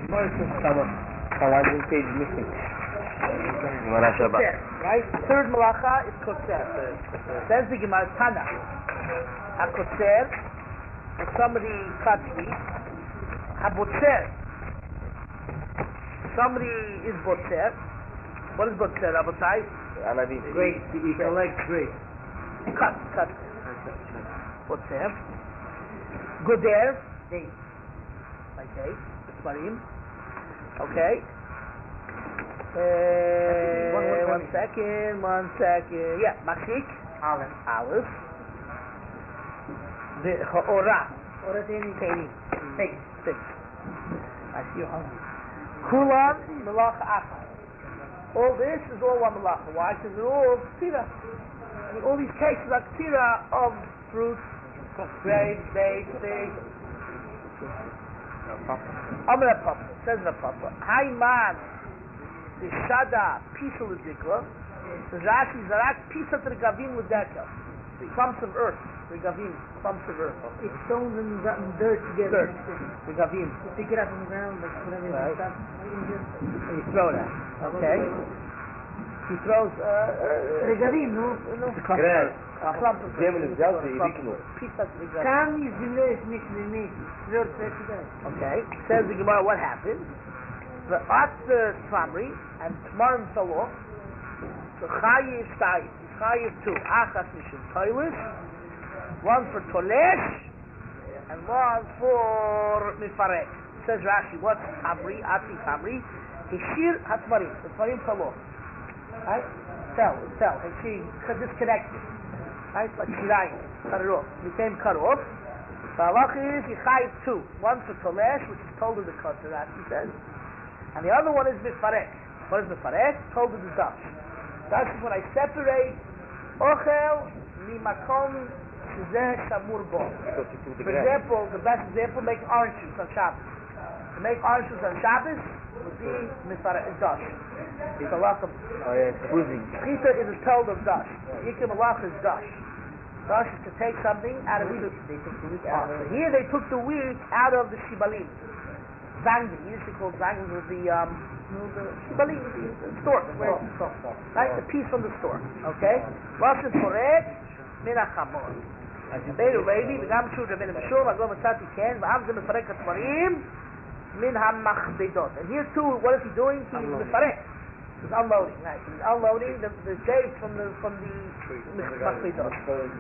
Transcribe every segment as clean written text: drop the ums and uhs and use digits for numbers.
One page missing. Right? Third malacha is kotzer. Says the Gemara Tana. A kotzer, if somebody cuts meat, a botzer. Somebody is botzer. What is botzer, Rabotai? Grapes. You collect grapes. Cut. Botzer. Goder. Date. Like date. Sparim. Okay. One second. Yeah, Machik. Aleph. The Ora. Teni. Six. I see you're hungry. Kulan Malacha Achad. All this is all one Malacha. Why? Because they're all Ktira. I mean, all these cases are Ktira of fruits, grapes, dates, figs. Amr Papa. Says the Papa. Hayman. The Shada Pisal Dikla. The Rashi Zarak Pisat Regavim Udeka. Clumps of earth. Regavim. Clumps of earth. It's stones and dirt together. Regavim. You pick it up from the ground, like whatever you stuff. And you throw that. Okay. He throws Regavim, no? A clump of earth. Pisat Regavim. Kam is the mix with me. Okay. Says the Gemara, what happened? The Atzer Tramri and Tmarim fell off. The Chayi is Tayi. Chayi is two. Achas Mishum Toilis. One for Tolesh and one for Mifarek. Says Rashi, what's Tamri? Atzi Tamri. Hishir Hatmarim. The Tmarim fell off. Right? Fell. And she disconnected. Right? Like Shirayim. Cut it off. Became cut off. The halach is Yichai two. One for Tolesh, which is told in the Kotzer, Rashi says. And the other one is Mifarek. What is Mifarek? Told in the Dash. Dash is when I separate Ochel Mimakom Shizeh Shamur Bo. For example, the best example, make orange juice on Shabbos. To make orange juice on Shabbos would be Mifarek, Dash. It's a lot of Chita is a told of Dash. Yikim Allah is Dash. Dash is to take something out of the They took the wheat out of it. Here they took the wheat out of the Shibalim. Zangin, you used to call Zangin with the Shibalim, the store, right? The piece from the store, okay? Lashon Forek, Min HaChamor. Beiru Levi, V'gam Shur Rabbeinu Mishur, V'agom Etzati Ken, V'amzim Mefarek HaTmarim, Min HaMachdedot. And here too, what is he doing? He's Mefarek. He's unloading, right? He's unloading the dates from the Machdedot.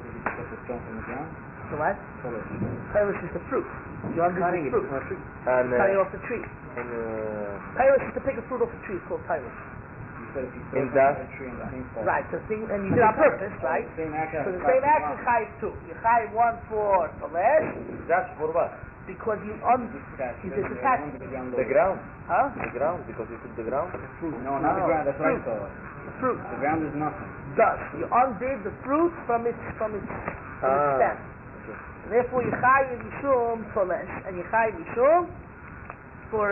The what? Pilus is the fruit. You cutting the fruit. And cutting off the tree. Pilus is to pick a fruit off a tree. It's called pilus. In that tree right. So and you did it on purpose, right? So the same action chayiv too. You chayiv one for Tolesh. That's for what? Because you disattached the ground. Huh? The ground, because you took the ground. The fruit. No, not the ground. That's right. The fruit. The ground is nothing. Dust. You undid the fruit from its stem. Therefore, you chayiv mishum tolesh, and you chayiv mishum for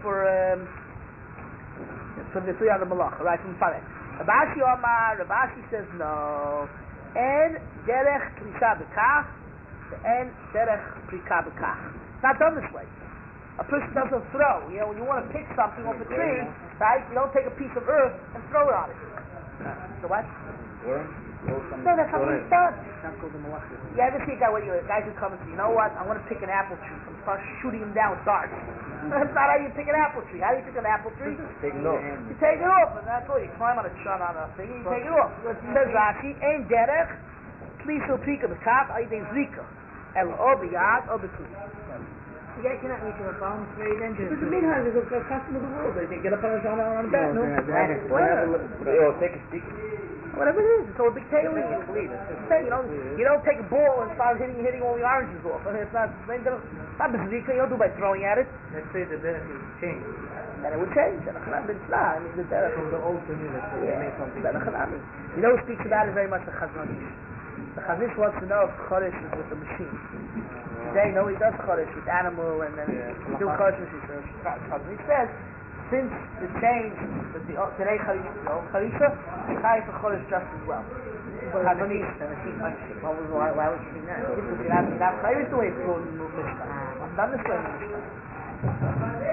the three other malacha, right from Farek. Rabashi Omar, Rabashi says no. En derech prika bekach, en derech prika bekach. Not done this way. A person doesn't throw. You know, when you want to pick something off a tree, right? You don't take a piece of earth and throw it on it. So what? No, that's not what it's done. You ever see a guy guys who come and say, you know what, I want to pick an apple tree, so start shooting him down with darts. That's not how you pick an apple tree. How do you pick an apple tree? Take it off. You take it off, and that's all. You climb on a thing, and you take it off. Says Rashi, Ein derech, tlisul pika b'kaf, ayidei zrika, el o b'yad, o b'kli. You cannot make a bomb very dangerous. Because the minhag is a custom of the world. They get up on a bed, no? Take a stick. Whatever it is, it's all dictating. You don't take a ball and start hitting all the oranges off. It's not bazooka. You don't do by throwing at it. Let's say the derech is changed. Then it would change. I mean, the derech from the old to new. They made something. You know who speaks about it very much? The Chazon Ish. The Chazon Ish wants to know if Chodesh is with the machine. Today, no, he does Chodesh with animal, and then he do Chodesh with his Chazon Ish says, since the change with the today Charisha, the Chai for Chodesh just as well. Chazon Ish, the machine function. Why would you think that? Because you have Chayrus the way it's going to move Mishkan. I'm done this way in Mishkan. Since it's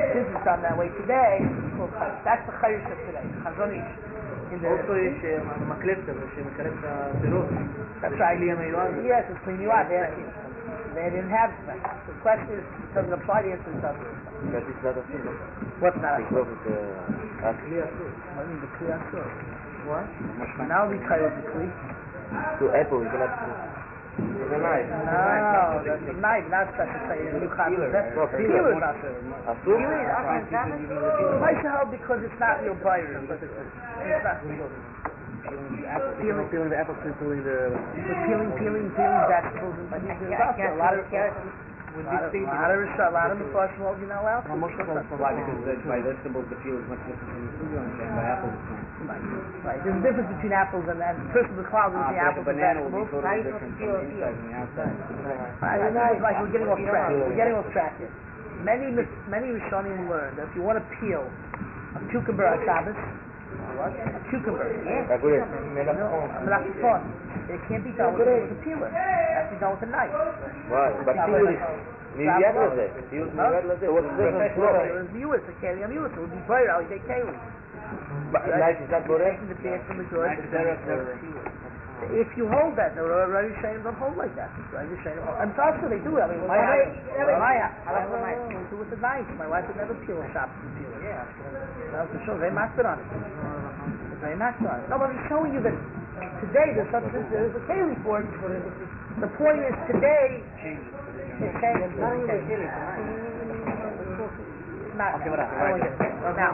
not done that way today, it's called chayyus. That's the chayyus of today. Chazon Ish. Also יש מקלף כזה שמקלף את הפירות. That's right. כלי המיועד. Yes, it's clean you out. They didn't have that. The question is, does it apply? The answer is doesn't. That is not a sin. What's not? לקלוף את הכלי אסור. I mean, the kli asur. What? Now we try with the kli. To apple, you cannot with a knife. No, that's a knife, not such a kli. You can't do that. No, Peeler is asur. Asur? Why so? Because it's not your buyer. But it's not. Peeling the apple, peeling the... Peeling vegetables and things. A lot of Mepharshim hold you not allowed to. Why? Because by vegetables the peel is much different from food, and by apples it's not. Right. There's a difference between apples and first of the cloud between apples and banana will be vegetables. totally different from the inside and the outside. Like we're getting off track. We're getting off track here. Many Rishonim learned that if you want to peel a cucumber on Shabbos, a cucumber. No, melachifon. It can't be done with a peeler. It has to be done with a knife. Why? But מיד לזה. מיד לזה. What's the difference? It was mius, a keli, a mius. It would be bright, I would say keli. Knife is not boreh? Taking the bad from the good. If you hold that, the Rav Yishayim don't hold like that. And also they do. I mean, my wife do with a knife. My wife would never peel a Shabbos with a peeler. Yeah, that's for sure. They master on it. They master on it. No, but I'm showing you that today there's a keli for it. The point is today it's changed. Not. Now,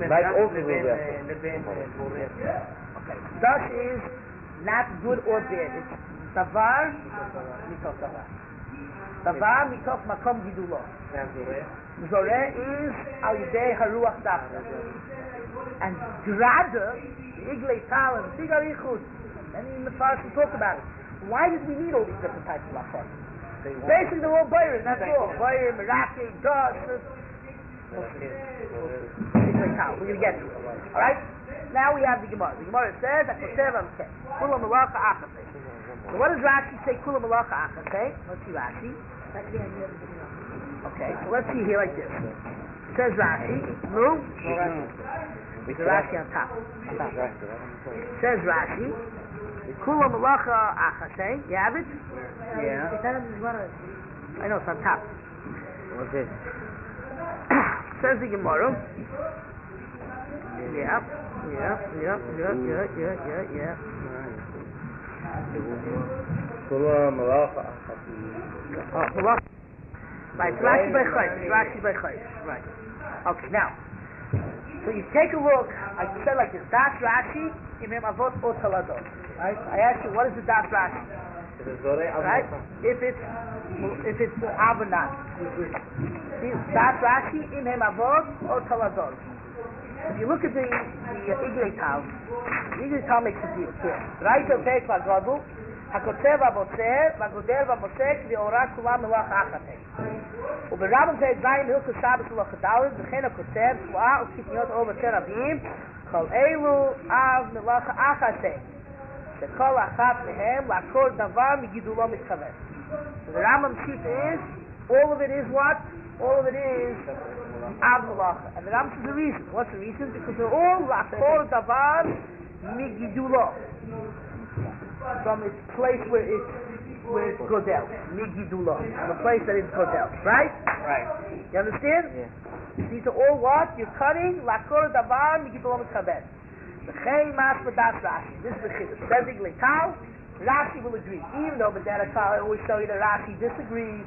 Thus is not good or bad. It's davar mitoch davar. Davar mitoch makom gidulo. Zoreh is al yidei haruach dafka. And grada, the iglei tal and the big arichut, many in the Farsi talk about it. Why did we need all these different types of lachon? Basically they're all bayrim, that's all. Bayrim, meraki, dust. Iglei tal, we're going to get to it. Alright? Now we have the Gemara. The Gemara says, Kula malacha achate. So what does Rashi say, Kula malacha achate? Let's see Rashi. Okay, so let's see here like this. It says Rashi, no? It's Rashi on top. It says Rashi, Kula malacha achate. You have it? Yeah. I know, it's on top. What's this? Says the Gemara. Yeah. Kula malacha Right, Rashi by Chaysh. Right. Okay, now, so you take a look, I said like this, Das Rashi, Imem Avot or Taladot. Right? I asked you, what is the Das Rashi? Right? If it's Avanat. Das Rashi, Imem Avot or Taladot. If you look at the Iglei Tal, the Iglei Tal makes a deal here. Right, okay, Klagodu, Hakotzev Abotzer, Vagodel Vamosek, V'ora Kula Melach Achate. Uberabim Zayt Zayim Hilke Shabbos Ulach Adalid, V'chen Hakotzev, Shua, Ukitniot Over Terabim, Chol Eilu Av Melach Achate. Shekol Achat Mehem, Lakor Davar Migidulo Mitchavet. The Rambam sheet is, all of it is what? All of it is Av Melacha. And the Rambam says the reason. What's the reason? Because they're all Lakor Davar Migidulo. From its place where it's Godel. Migidulo. From the place that it's Godel. Right? Right. You understand? Yeah. These are all what? You're cutting Lakor Davar Migidulo Mitchavet. The Chei Mas Badas Rashi. This is the Chiddush. Says Iglei Tal, Rashi will agree. Even though B'derech Kal, I always show you that Rashi disagrees.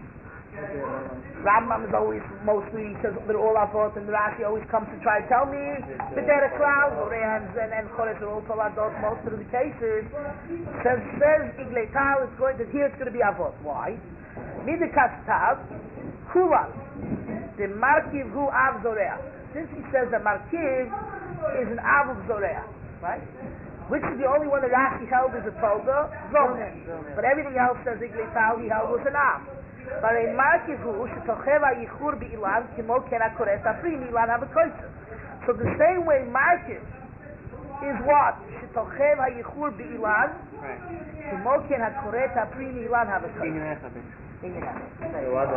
Rambam is always mostly, he says they're all avot, and Rashi always comes to try to tell me B'derech Kal, Zoreans and Chores are all Toladot, most of the cases. Says Iglei Tal, it's going to, here it's going to be avot. Why? Midikas Tav, Kulan, the Markiv Hu Av Zorea. Since he says that Markiv is an Av of Zorea, right? Which is the only one that Rashi held is a Tolga? Zomen. But everything else says Iglei Tal, he held was an Av. But a Markivu, Shetochev HaYichur B'ilan, Kimo Ken HaKoret HaPri, Milan HaBekoytzer. So the same way Markiv is what? Shetochev HaYichur B'ilan, Kimo Ken HaKoret HaPri, Milan HaBekoytzer. Inyan Echad.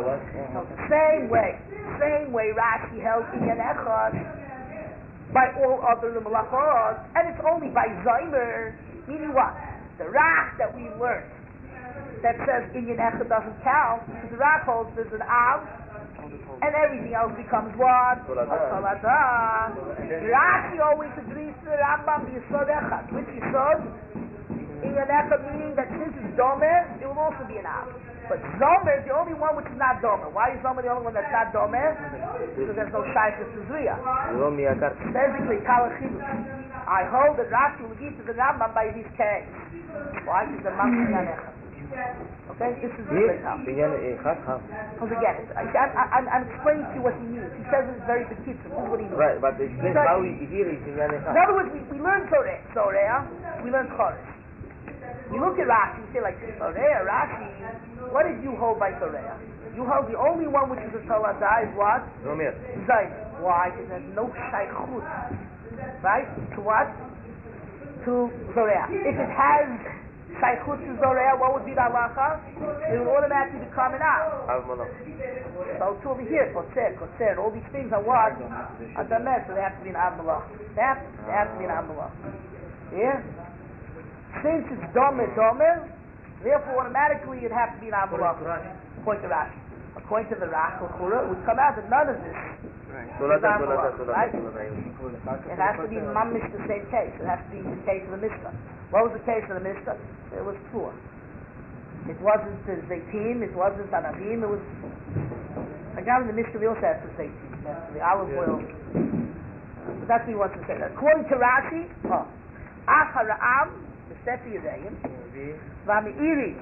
Same way Rashi held Inyan Echad by all other Malachot, and it's only by Zaymer, meaning what? The Rach that we learned that says Inyan Echad doesn't count, because the Rach holds there's an Av, and everything else becomes what? Tolada. Rashi always agrees to the Rambam, the Yisod Echad. Which Yisod? Inyan Echad, meaning that since it's Domer, it will also be an Av. But Zomer is the only one which is not Domer. Why is Zomer the only one that's not Domer? Because there's no Shaykhus to Zriya. Basically, Kalachidus. I hold that Rashi will give to the Rambam by his case. Why? Because the Rambam is Inyan Echad. Okay, this is the great house. Because again, I'm explaining to you what he means. He says it's very petite. This is what he means. Right, but explain how here is Inyan Echad. In other words, we learn Zoreah, we learn Choresh. You look at Rashi, you say like, Zoreah, Rashi, what did you hold by Zoreah? You hold the only one which is a Tolada is what? Zaymer. Why? Because there's no Shaykhut. Right? To what? To Zoreah. If it has Shaykhut to Zoreah, what would be the halacha? It would automatically become an Av. So to over here, Kotzer, all these things are what? Are Damet, so they have to be an Av Malach. They have to be an Av Malach. Yeah? Since it's Domer, therefore automatically it'd have to be an Av Malach. According to Rashi. According to the Rach, it would come out that none of this is Av Malach. Right? It has to be mamish the same case. It has to be the case of the Mishnah. What was the case of the Mishnah? It was poor. It wasn't Zaytim, it wasn't Anavim, it was... Again, in the Mishnah we also have the Zaytim, the olive oil. But that's what he wants to say. According to Rashi, Ach HaRa'am, the Sefi Yirayim, V'Ami'iri,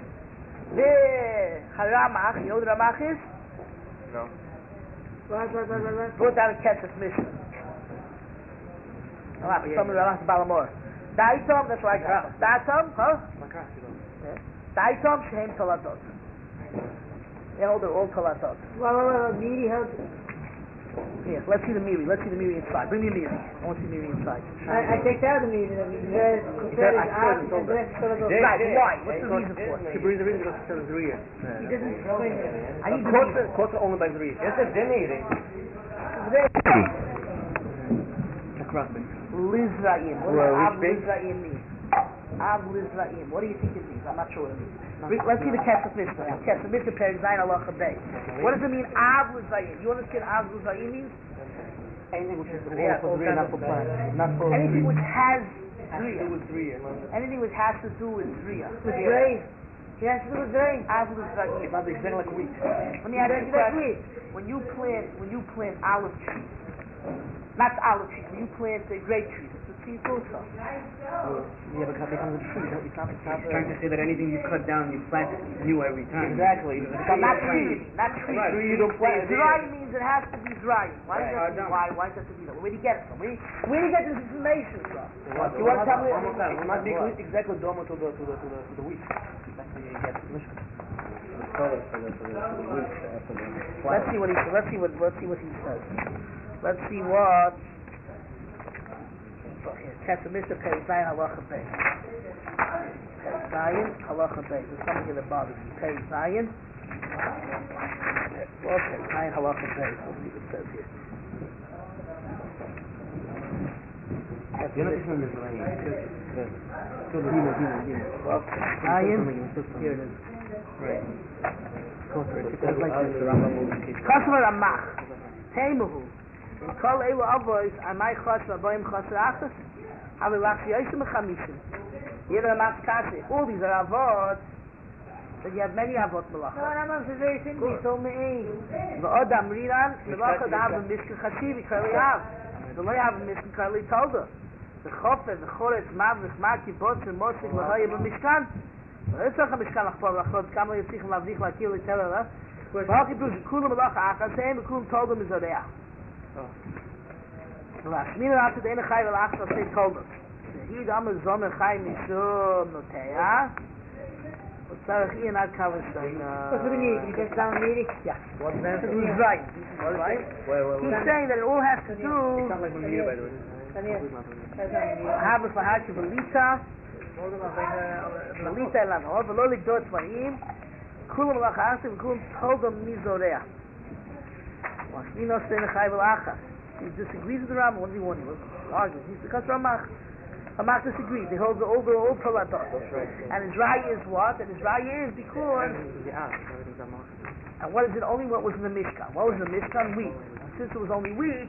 V'Haramach, you know what Ramach is? No. Put down a Kesef Mishnah. Some of the Ramach Balamor. Daitom, that's why I got it. Daitom, Daitom, Shehem Toladot. They hold all Toladot. Miri held. Yes, let's see the Miri. Let's see the Miri inside. Bring me a Miri. I want to see Miri inside. I take out the Miri. Right, why? What's the reason for it? The reason because it's Zriya. He doesn't explain it. I need Kota only by Zriya. Yes, it's Demir. Lizraim. What does Av Lizraim mean? Av Lizraim. What do you think it means? I'm not sure what it means. Let's see the Kesef Mishnah. Kesef Mishnah, Perek Zayin, Halacha Bey. What does it mean, Av Lizraim? You understand Av Lizraim means? Anything which is for Zriya, not for plant. Anything which has Zriya. Anything which has to do with Zriya. With grain. He has to do with grain. Av Lizraim. Not exactly like wheat. Let me ask you a question. When you plant olive trees, not olive trees, when you plant grape trees, it's a tree also. Yeah, but it becomes a tree. It's not trying to say that anything you cut down, you plant new every time. Exactly. Not tree. Right. You don't plant it. Dry means it has to be dry. Why does that be? Why does that be? Where do you get it from? Where do you get this information from? You want to tell me? We're not making exactly domo to the wheat. That's how you get the mission. Let's see what he says. Let's see what he says. Let's see what. Kesef Mishnah, Perek Zayin, Halacha Bey. Perek Zayin, Halacha Bey. There's something that bothers me. Perek Zayin. Okay, Zayin, Halacha Bey. Let's see what it says here. You're not listening to this, right? Zayin. Here it is. Right. Kasmer Ramach. Teimuhu. In Kol Eilu Avois, Amai Chos Vaboim Chos Rachas, Havi Lach Yosim Chamishim. Here Ramach Kassi. All these are Avot. That you have many Avot Malach. No, Rambam says very simply. He told me V'odam Riran, Melach Adam Mishkan Chashivi Karli Av. The Loi Av Mishkan Karli Tolda. The Chofer, the Choretz, Mavlich, Maki, Botzer, Mosik, Lahoye, Mishkan. It's not a Mishkan Lachpor, Lachpor, Kamel Yitzich, Lavdich, Lakil, Litera, V'halki Prush, Kulam Malach Achas, Same, Kulam Tolda Mizoreah. Lashmina after the ene chai velach so say told us. He dam zon chai mishum notea. Utzarach ian ad kavus what's the need? You just down meeting? Yeah. What's that? He's right. He's saying that it all has to do. It's not like when you by the way. Have a fahach velita. Velita elan or velolik dot varim. Kulam malacha asim kulam told them mizoreah. He disagrees with the Rambam. What does he want? He was arguing. He's because Ramach disagrees. They hold the old Talatot. And his raya is what? And his raya is because. And what is it? Only what was in the Mishkan. What was in the Mishkan? Wheat. Since it was only wheat.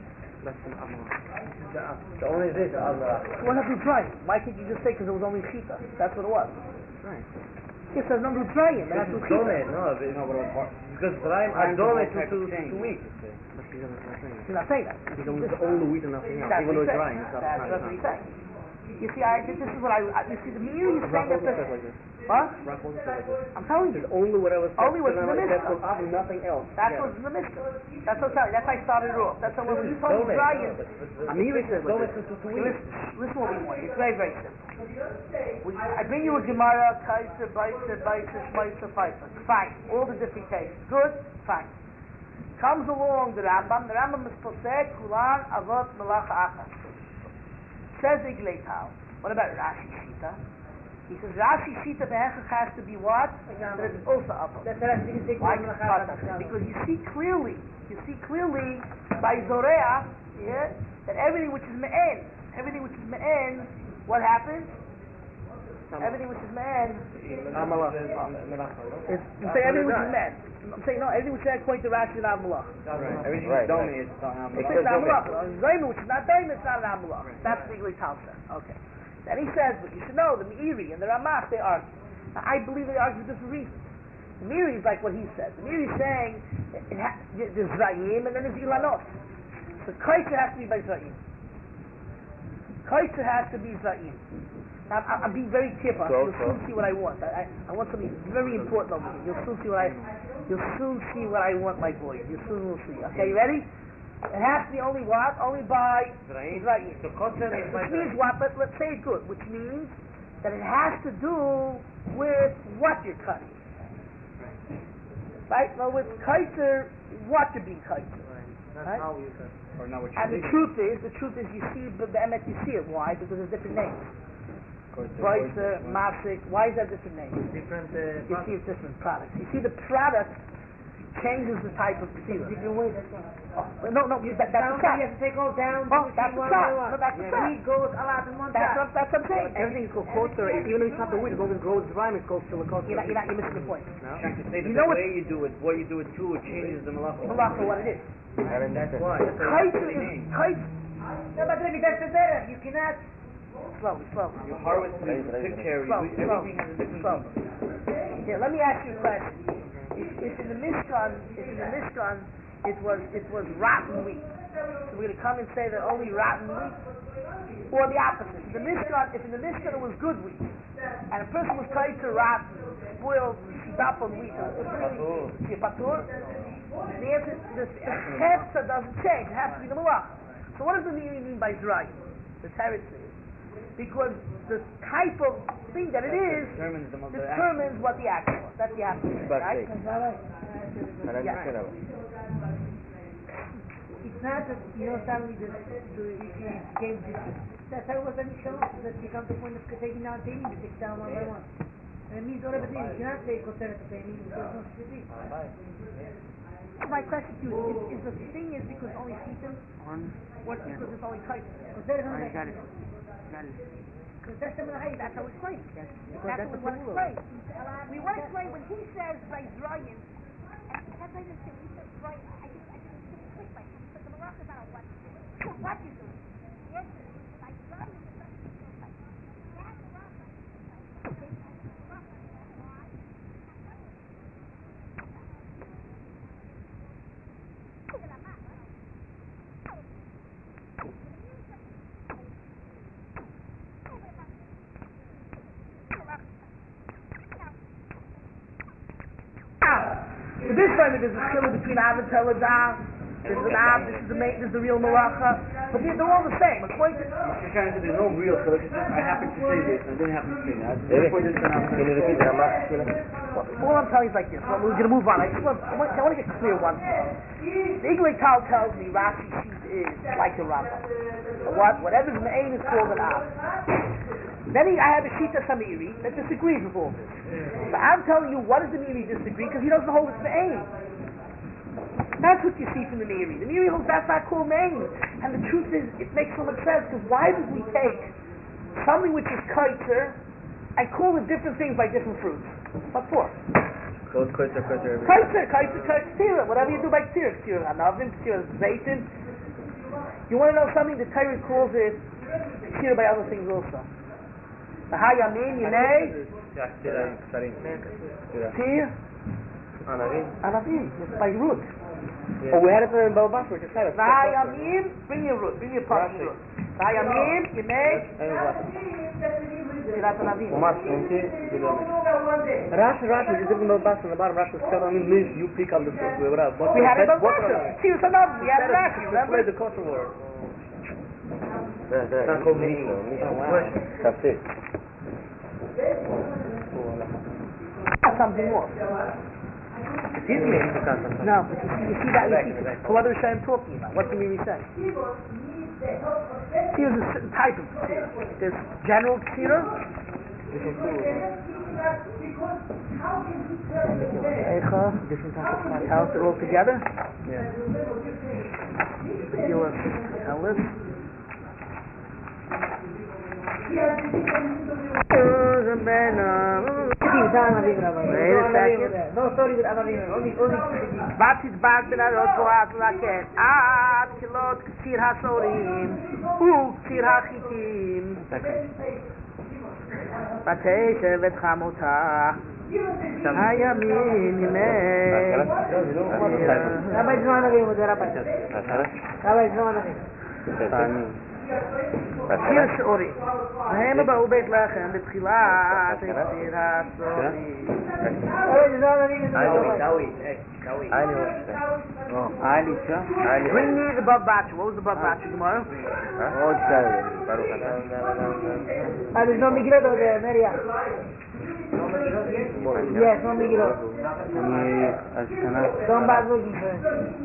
The only this Allah. What have you tried? Why can't you just say because it was only Chita? That's what it was. Right. Yes, there's no Mitzrayim. That's what Chita. No, because Mitzrayim are dome to wheat. He's not saying that. He's only the wheat and nothing else. That's Even though it's what drying. That's what he's saying. You see, this is what you see, the Meiri is saying that what? I'm telling you. Only whatever. Only what's in the That's Mishnah. nothing else. That's what's in the Mishnah. That's what I'm telling you. That's how I started it off. That's how when you told me Brian. Amiri says Listen what we want. It's very, very simple. I bring you a Gemara, Kaiser, Baiser, Shmaiser, Pfeiffer. Fine. All the different cases. Good? Fine. Comes along the Rambam is posek, Kulan, Avot, Malacha, Achas. Says Igleital. What about Rashi Shita? He says Rashi Shita Behechach has to be what? That it's also Avot. Why? Because you see clearly by Zoreah, that everything which is Me'en, what happens? Everything which is Me'en you say everything which is Me'en. I'm saying no, everything which is according to Rashi is not Malach. Everything is dominated. It's not Malach. Zayim which is not Zayim, it's not an Malach. That's the Igli Tal says. Okay. Then he says, but you should know, the Meiri and the Ramach, they argue. Now, I believe they argue for different reasons. The Meiri is like what he says. The Meiri is saying, there's Zayim and then there's Ilanot. So Kaiser has to be by Zayim. Kaiser has to be Zayim. Now, I'm being very careful. You'll soon see what I want. I want something very important over here. You'll soon see what I want, my boy. You soon will see. Okay, you ready? It has to be only what? Only by Zra'im. Which means what? But let's say it good. Which means that it has to do with what you're cutting. Right? Well, with Kaiser, what you're being Kaiser. Right? And the truth is, you see the emet, you see it. Why? Because there's different names. Breiser, Masik. Why is that different names? Different. You see it's different products. You see the product changes the type of psila. No, that's the shot. You have to take all down. Oh, that's the shot. No, that's the shot. Wheat goes a lot in one shot. That's what I'm saying. Everything is called kosher. Even if it's not the wheat, as long as it grows dry, it's called silicose. You're missing the point. No? Trying to say that You know the way you do it, what you do it to, it changes the malacha. Malacha, what it is. And that's why. Kaiser is Kaiser. No, but maybe that's the better. You cannot. Slowly. You harvest the pick cherries. Everything has a different Slowly. Here, let me ask you a question. If in the Mishkan it was rotten wheat, so we're going to come and say that only rotten wheat, or the opposite. If in the Mishkan it was good wheat, and a person was trying to rotten, spoiled, shidapon wheat, patur, the answer is the hefza doesn't change. It has to be the malach. So what does the meaning mean by dry? The teretz is because the type of thing that it is determines what the action was. That's the action, right? It's not that suddenly the game just. That's how it was on the show. That you come to the point of taking down Tainim, you take down one by one. And it means all of it. You cannot say Koteret to Tainim because no Shviti. My question to you is the thing is because only Shitim, or because it's only Kaiser? Got it. Because that's the Malachai. That's how we explain it. That's what we want to explain. We want to explain when he says by Zrayin, and that's why he says Zrayin. I just click by him, but the Malach is not a what. So what you do? The answer is by Zrayin is not like that's So this time there's a skill between Av and Teladam. There's an Av, this is the real Malacha. But they're all the same. There's no real solution. I happen to say this, I didn't happen to say that. Can you repeat that? All I'm telling you is like this. We're going to move on. I want to get clear one thing. The Igli Tal tells me Rashi sees is like the Rambam. Whatever's me'ain is called an av. Then I have a Shita Samiri that disagrees with all this. So I'm telling you, what does the Meiri disagree? Because he doesn't hold it's me'ain. That's what you see from the Meiri. The Meiri holds that's not called me'ain. And the truth is, it makes so much sense, because why would we take something which is kaitzer and call it different things by different fruits? What for? Called kaitzer. Kaitzer, whatever you do by ktira. Ktira anavim, ktira zaytin. You want to know something? The Torah calls it ktira by other things also. The hayamin, yinei, tir, anavim, it's by root. Oh, we had it in Baba Basra. Just had it. The hayamin, bring your root, bring your part of root. The hayamin, yinei, tirat anavim. Rashi, you didn't know Basra on the bottom. Rashi said, means you pick up the fruit. We had it in Baba Basra. Tirat anavim, we had it Rashi, remember? The kosher word. It's not called meaning. That's it. Something more. Excuse me. No, but you see that. What are I'm talking about? What do you mean say? Here's a certain type of ksira. There's general ksira. Different types of how they're all together. Yeah. Particular Ellis. No story with Anavim. Only. Batis bag ben arot boaz laken. Ad kilot ksir hasorim. Ksir hachitim. Bateshe vet chamota. Hayamin yimei. Rabbi it's not Anavim with the Rabbi. Rabbi it's not Anavim. Ksir hasorim. והם באו בית לחם בתחילת ksir hasorim. Bring me the Bab Batcha. What was the Bab Batcha tomorrow? There's no Migilot over there, Maria. Yes, no Migilot. Don't bother looking for it.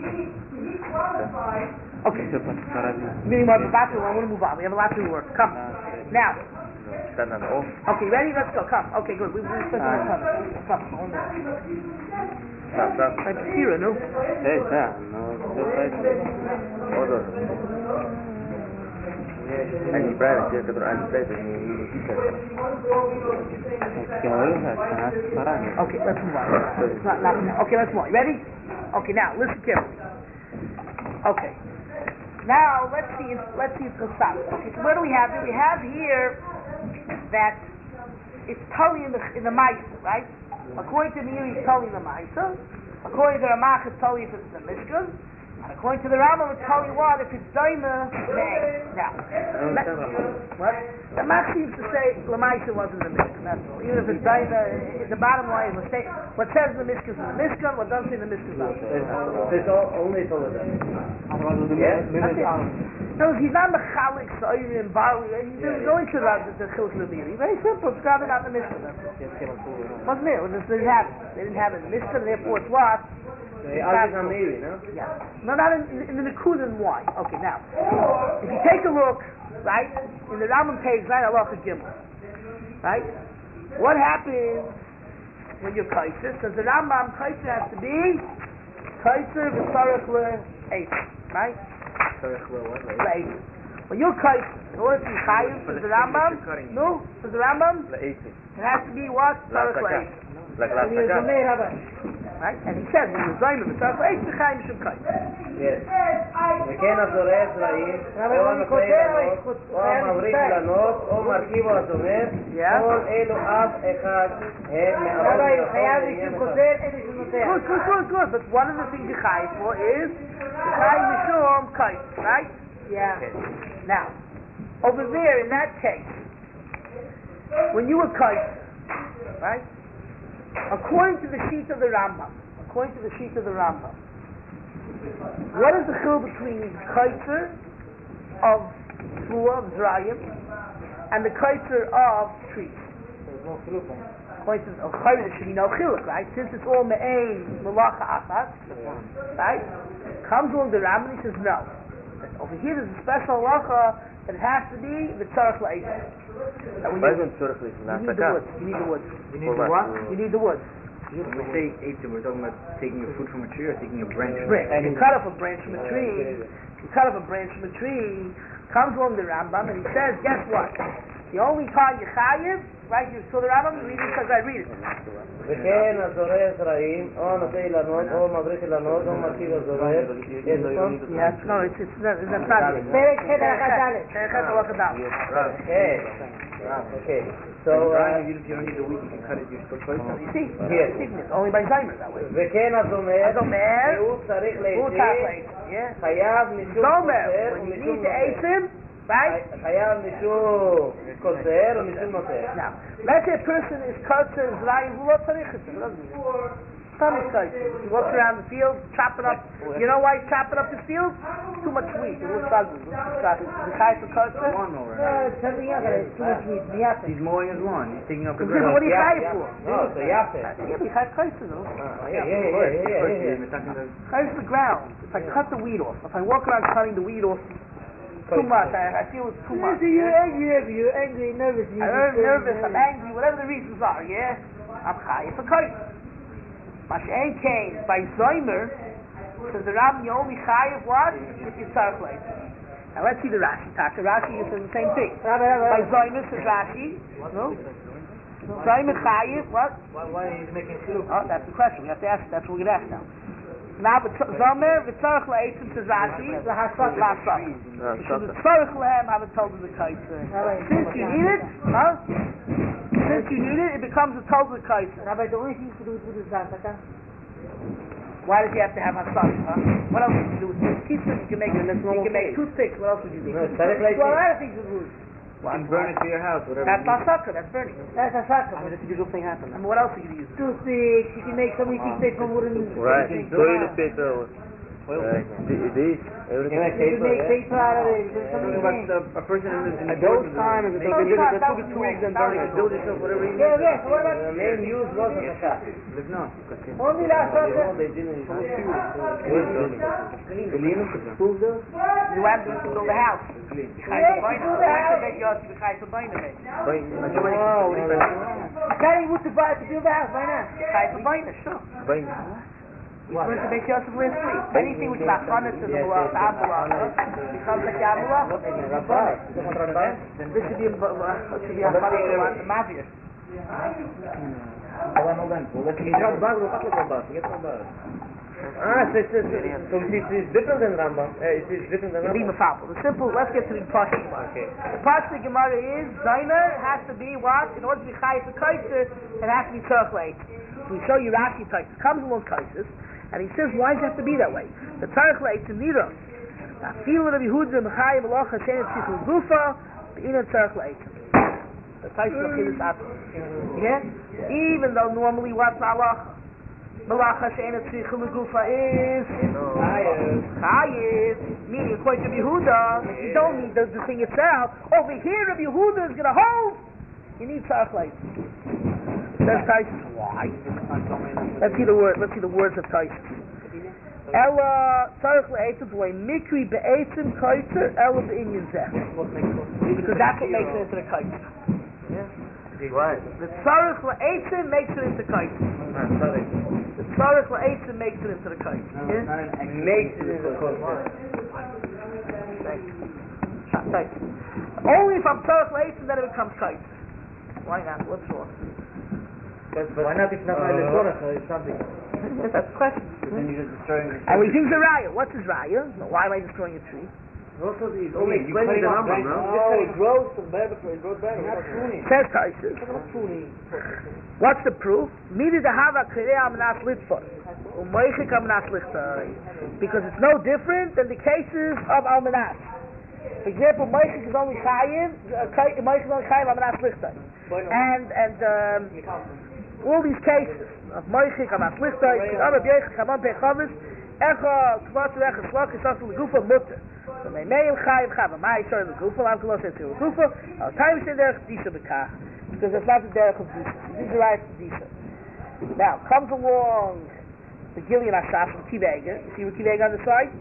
Okay. Meaning more Bab Batcha, I want to move on. We have a lot to work. Come. Now. Okay, ready? Let's go. Come. Okay, good. We spent a lot of time. Come. Like Kira, no? Hey, no. Они правильно, те, которые они правильно, они Okay, let's move on. It's not now. Okay, let's move on. Ready? Okay, now listen carefully. Okay. Now let's see if we'll stop. Okay, so what do we have here? We have here that it's Tali in the Maisa, right? According to Meiri, it's Tali in the Maisa. According to Ramach, it's Tali if it's the Mishkan. And according to the Rambam, it's Tali what if it's Daima Me'eh. Now, what? The Ramach seems to say the Maisa wasn't the Mishkan, that's all. Even if it's Daima, the bottom line is what says in the Mishkan is the Mishkan, what doesn't say in the Mishkan is not. It's only Tali. No, he's not mechalik, so'ir, and barley. He's going to the chiluk l'miri. Very simple. It's grabbing out the Mishkan. Wasn't it? They didn't have it in the Mishkan, therefore it's what? Yeah. No, not in the Nikud and why. Okay, now, if you take a look, right, in the Rambam page 9, Halacha Gimel, right, what happens when you're kaiser? Because the Rambam kaiser has to be kaiser v'tzarech le'eit, right? When you're kaiser, in order to be chayiv for the Rambam, for the Rambam, it has to be what? Tzarech le'eit. Right? And he said, when you're zayim v'tzarech le'eit, the chayim should kaiser. Yes. וכן הזורע זרעים, או המקריא לנות, או המבריק לנות, או מרכיב או הזומר, כל אלו אף אחד הם Good. But one of the things you chayiv for is the chayim mishum kaiser, right? Yeah. Okay. Now, over there in that case, when you were kaiser, right? According to the sheet of the Rambam, what is the chil between kaiser of Tvua, of Zrayim, and the kaiser of trees? There's no chiluk. According to there should be no chiluk, right? Since it's all me'ein, malacha achat, right? Comes along the Rambam and he says no. Over here there's a special halacha that it has to be the tzarech la'esim. You need the woods. You need the woods. You need the what? You need the woods. When we say eitzim, we're talking about taking a fruit from a tree or taking a branch from a tree? And you cut off a branch from a tree. You cut off a branch from a tree. Comes along the Rambam and he says, guess what? The only time you chayiv, right? You saw the Rambam. You read it because I read it. וכן הזורע זרעים, או נושא אילנות, או מבריך אילנות, או מרכיב הזורע. Yes, no, it's not it. פרק ח' הלכה ד'. פרק ח' הלכה ד'. Okay. So, you don't need the wheat, you can cut it, you still close it. You see? Yes. Only by Zaymer that way. וכן הזומר, הוא צריך לעתים, חייב משום קוצר when you ומשום need the נושא. Eisim, right? חייב משום קוצר ומשום נושא. Now, let's say a person is kotzer, zrayim, who wrote tarichas, he walks around the field, chopping up. You know why he's chopping up his field? Too much wheat. It looks ugly. The guy for kotzer. Lawnmower. It's something else. It's too much wheat. He's mowing his lawn. He's taking up the What grass. are you chayiv for? יפה. Yeah, but you chayiv kotzer, though. Chayiv the ground. If I cut the weed off, if I walk around cutting the weed off, too much. I feel it's too much. You're angry, nervous. I'm nervous, I'm angry, whatever the reasons are, yeah? I'm chayiv for kotzer. Mashen came by Zaymer, says the Rambam, you only chayiv what? If you tzarech la'esim. Now let's see the Rashi. Rashi is the same thing. By Zaymer says Rashi, no? Zaymer chayiv, what? Why is he making soup? Oh, that's the question. We have to ask. That's what we're going to ask now. Now, Zaymer v'tzarech la'esim says Rashi, la'asach. The tzarech lahem haven't told him the kaiser. Since you need it, huh? Since you need it, it becomes a total kaiser. Rabbi, the only thing you can do is with the zantaka. Why does he have to have hasam? Huh? What else would you do with toothpicks? You can make toothpicks. What else would you do? Well, a lot of things with wood. You can burn it to your house, whatever. That's asaka. That's burning. That's a sucker. That's the usual thing happens. I mean, what else are you going to use? Toothpicks, you can make so many things from wooden. Right. Toilet paper. This. You can make paper out of it. A person who lives in At those times, they took the twigs and burned it. build yourself whatever you need. Yeah, so what about The main use was a shot. Live now. only last sucker? They didn't. You have to build a house. Carrying wood to buy to build a house, why not? You're supposed to make Yosef last week. Anything which is not honest to the Malach, becomes like Yamalach. This should be a Mavir. Hold on. So it's different than Rambam. It is different than Rambam. The simple, let's get to the Pashto. Okay. The Pashto Gemara is, Zaymer has to be what? In order to be Chayiv for Kaiser, it has to be Tzarech la'esim. So we show you Rashi Kaiser. Comes along Kaiser, and he says, why does it have to be that way? The Tzarech la'esim Nira. The Afilu Rabbi Yehuda Mechayiv Alocha Shein Tzichul Gufa, the Ina Tzarech la'esim. The Kaiser of Chilus Atzma. Yeah? Even though normally what's Alocha? Malacha she'ena tzricha legufa is chayiv, meaning according to Yehuda, you don't need the thing itself. Over here, Rabbi Yehuda is going to hold. You need tzarech la'esim. Says Taisus. Why? Let's see the words of Taisus. Ella tzarech la'esim v'lei mikri be'esim kaiser ella be'inyan zeh. Because that's what makes it into the kaiser. Why? The tzarech la'esim makes it into kaiser. The tzarech la'esim makes it into the kaiser. Makes it into the kaiser. Only if I'm tzarech la'esim then it becomes kaiser. Why not? What's wrong? Why not if not it's something? That's the question. Then you're just destroying the And we use a raya. What's his raya? Why am I destroying a tree? Also, it's only explaining the Rambam, no? It grows from better, it grows better. Not pruning. Says Taisus. What's the proof? Midi dehava kirei amnas litfos. U'moichik amnas lichtai. Because it's no different than the cases of almanas. For example, moichik is only chayiv, moichik is only chayiv amnas lichtai. And all these cases of moichik amnas lichtai, k'amar b'yechik hamam pechavis, echa k'matzir echa shlok isasu l'gufa mutter. So they may have chayiv chava. My sorry l'gufa, lam k'lo says to l'gufa. Al time say derech disha b'kach. Because it's not the derech of disha. These are right for disha. Now, comes along the Gilead Ashaf from Kivega. You see what Kivega on the side?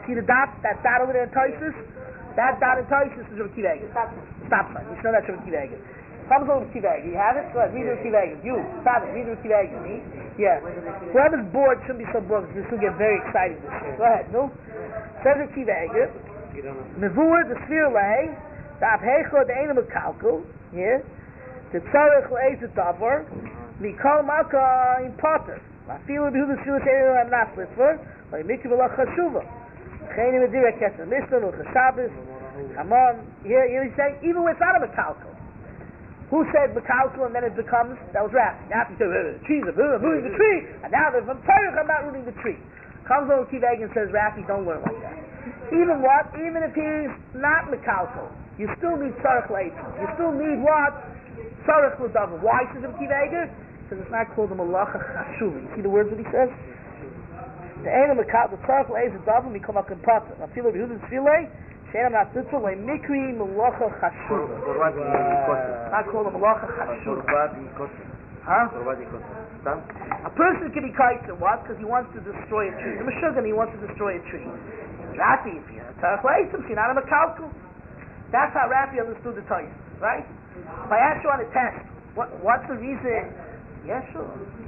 See the dot? That dot over there in Toisus? That dot in Toisus is Rabbi Kiva Eger. Stop sign. You know that's Rabbi Kiva Eger. Comes over Rabbi Kiva Eger. You have it? Go ahead. Read Rabbi Kiva Eger. You. Stop it. Read Rabbi Kiva Eger. Me? Yeah. Whoever's bored shouldn't be so bored because this will get very exciting this year. Go ahead. No? Says Rabbi Kiva Eger. Mevur the sphere lay. The abhecho the ena mekalkel. Yeah. The tzarech le'ez davar. Mikol malka in potter. I feel the Yehuda Shvila Sheinu I'm not for. Like Mikri V'lach Chashuva. Chayim Medira Kesem Mishnah Ucha Shabbos. Come on. Here he's saying, even when it's not a Mekalkel. Who said Mekalkel and then it becomes, that was Rafi. Rafi said, trees are rooting the tree. And now if I'm tired, I'm not rooting the tree. Comes over Kiva Eger and says, Rafi, don't learn like that. Even what? Even if he's not Mekalkel, you still need Tzarech L'Eitzim. You still need what? Tzarech L'Davar. Why says Kiva Eger? Because it's not called a Malacha Chashuva. You see the words that he says? The Eina Mekalkel, the Tzarech L'Eitzim Davar, Mikom Akim Pater. I feel like Yehuda Tzvilei, She'enam Natzitzah, Le Mikri Malacha Chashuva. Not called a Malacha Chashuva. Huh? A person can be kaitzer, what? Because he wants to destroy a tree. The Meshuggah, he wants to destroy a tree. Rafi, if you're a Tzarech L'Eitzim, you're not a Mekalkel. That's how Rafi understood the Torah, right? If I ask you on a test, what's the reason? Yeah, sure.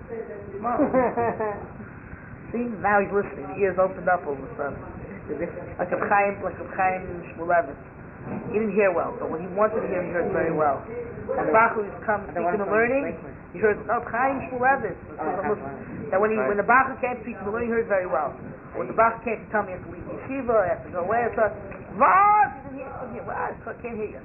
See, now he's listening. The ears opened up all of a sudden. Like a Chaim Shmulevitz. He didn't hear well, but when he wanted to hear, he heard very well. And Bach, who's come speaking and learning, he heard, Chaim Shmulevitz. That when the Bach came speaking and learning, he heard very well. When the Bach came to tell me I have to leave yeshiva, I have to go away, I thought, what? He didn't hear. I can't hear you.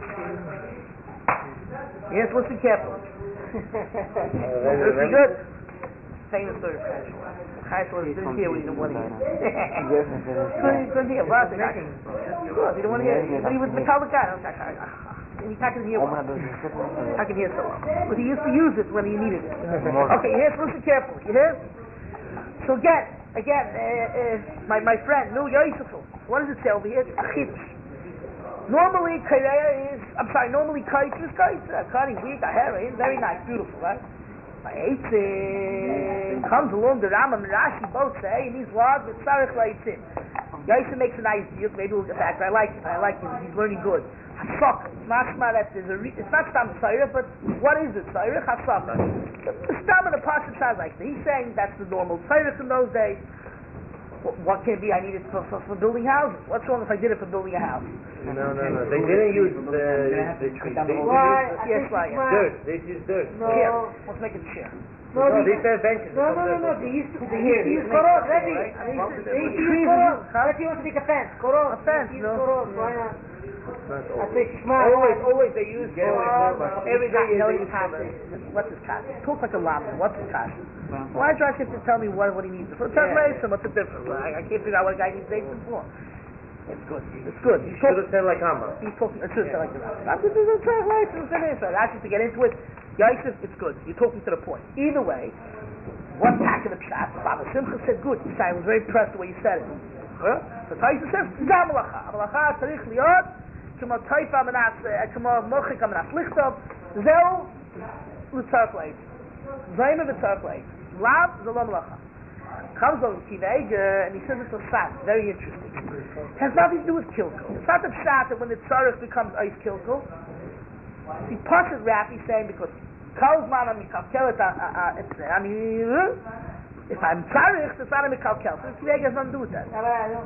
Yes, listen carefully. Listen good. Famous story of Chayeshua. He didn't hear what he didn't want to hear. Couldn't hear. Well, good. He didn't want to hear. But he was the Metallic guy. He couldn't hear well. I can hear so well. But he used to use it when he needed it. Okay, yes, listen carefully. You hear? So again, my friend, Mil Yosef, what does it say over here? Achitz. Normally, Kareya is, normally Kaitz is cutting wheat, heroin, very nice, beautiful, right? By Eitzim, comes along the Rambam and Rashi both say, it means what? With Tzarech L'Eitzim. Yosef makes a nice deal, maybe we'll get back, I like him, he's learning good. Hasok, it's not Stam Tzarech, but what is it, Tzarech? Hasok. The Stam and the Pasuk sounds like that. He's saying that's the normal Tzarech in those days. What can it be? I need it for building houses. What's wrong if I did it for building a house? No. They didn't use the tree. Dirt. They used dirt. No. Here, let's make it chair. No, they said benches. No. They used korot. They used korot. Let's see what to make a fence. Korot. A fence, no. Korot. Why not? Always they use every day you know he's kasha. What's his kasha? Talk like a llama. What's his kasha? Why do I have to tell me what he needs? For translation, what's the difference? I can't figure out what a guy needs Eitzim for. It's good. You should have said like Hama. He's talking. It should have said like the Rambam. That's just a translation. That's just to get into it. Yosef, it's good. You're talking to the point. Either way, what's happening to the pshat? Baba Simcha said good. I was very impressed the way you said it. So Taisa says, "Zah malacha. Malacha tzarich liot." K'mo taifa menas, k'mo mochik menas lichtov. Zeu l'tzarech l'eitzim. Zayim v'tzarech l'eitzim. Lav zelo malacha. Comes over Kiva Eger and he says it's a pshat. Very interesting. It has nothing to do with kilkel. It's not the pshat that when the tzarech becomes ice kilkel. See, Pashat Rafi saying because Kalzman and Mikalkel if I'm tzarech, it's not a Mikalkel. So Kiva Eger has nothing to do with that.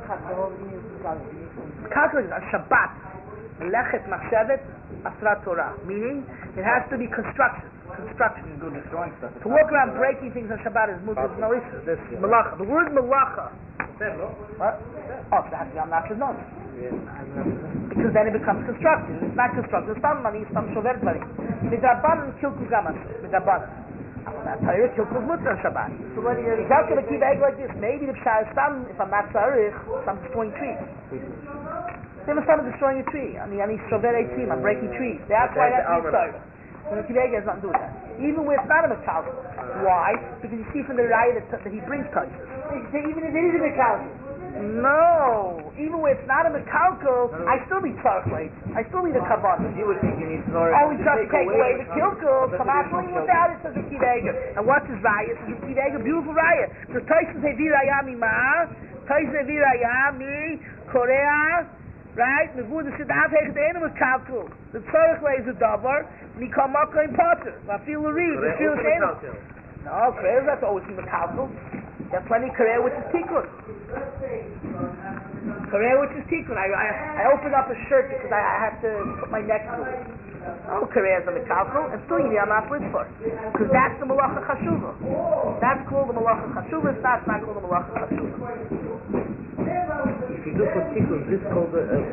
Kalkel is a Shabbat. Melechet machshevet asrat Torah, meaning it has to be construction. To walk around breaking things on Shabbat is mutar, no issue. This malacha. The word malacha. What? Oh, so that has to be on Nash's nose. Because then it becomes construction. It's not construction. It's some money. It's some shover money. Midabanan kilku gamas. Midabanan. Torah kilku mutar on Shabbat. So when you're going to keep egg like this, maybe the pshah is some. If I'm not tzarich, I'm destroying trees. They must start destroying a tree. I mean, shover a tree. I'm breaking trees. That's why that's the tzarich. So the Kiva Eger has nothing to do with that. Even when it's not a Mekalkel. Why? Because you see from the Raya that he brings Taisus. Even if it is a Mekalkel. No! Even when it's not a Mekalkel, I still need Tzarech L'Eitzim. I still need a Kabbalah. You would think you need Tzarech. Oh, we just take away the Kilkel. Kabbalah without it, says the Kiva Eger. And what's his Raya? Says the Kiva Eger, beautiful Raya. So Taisus Hevi Raya Mimah. Taisa viraya mi korea, right? Mevu the sidav hech the animal kalkul. The tzorich lays a davar, mikamaka in potter. Vafilu read, vafilu shein. No, korea is not always in the kalkul. There's plenty of korea which is tikkun. Korea which is tikkun. I opened up a shirt because I had to put my neck through it. Oh, Korea is on the kalkul, and still you need a maflis for it. Because that's the malacha chashuva. That's called the malacha chashuva, it's not called the malacha chashuva. If you do for tikkun, this is called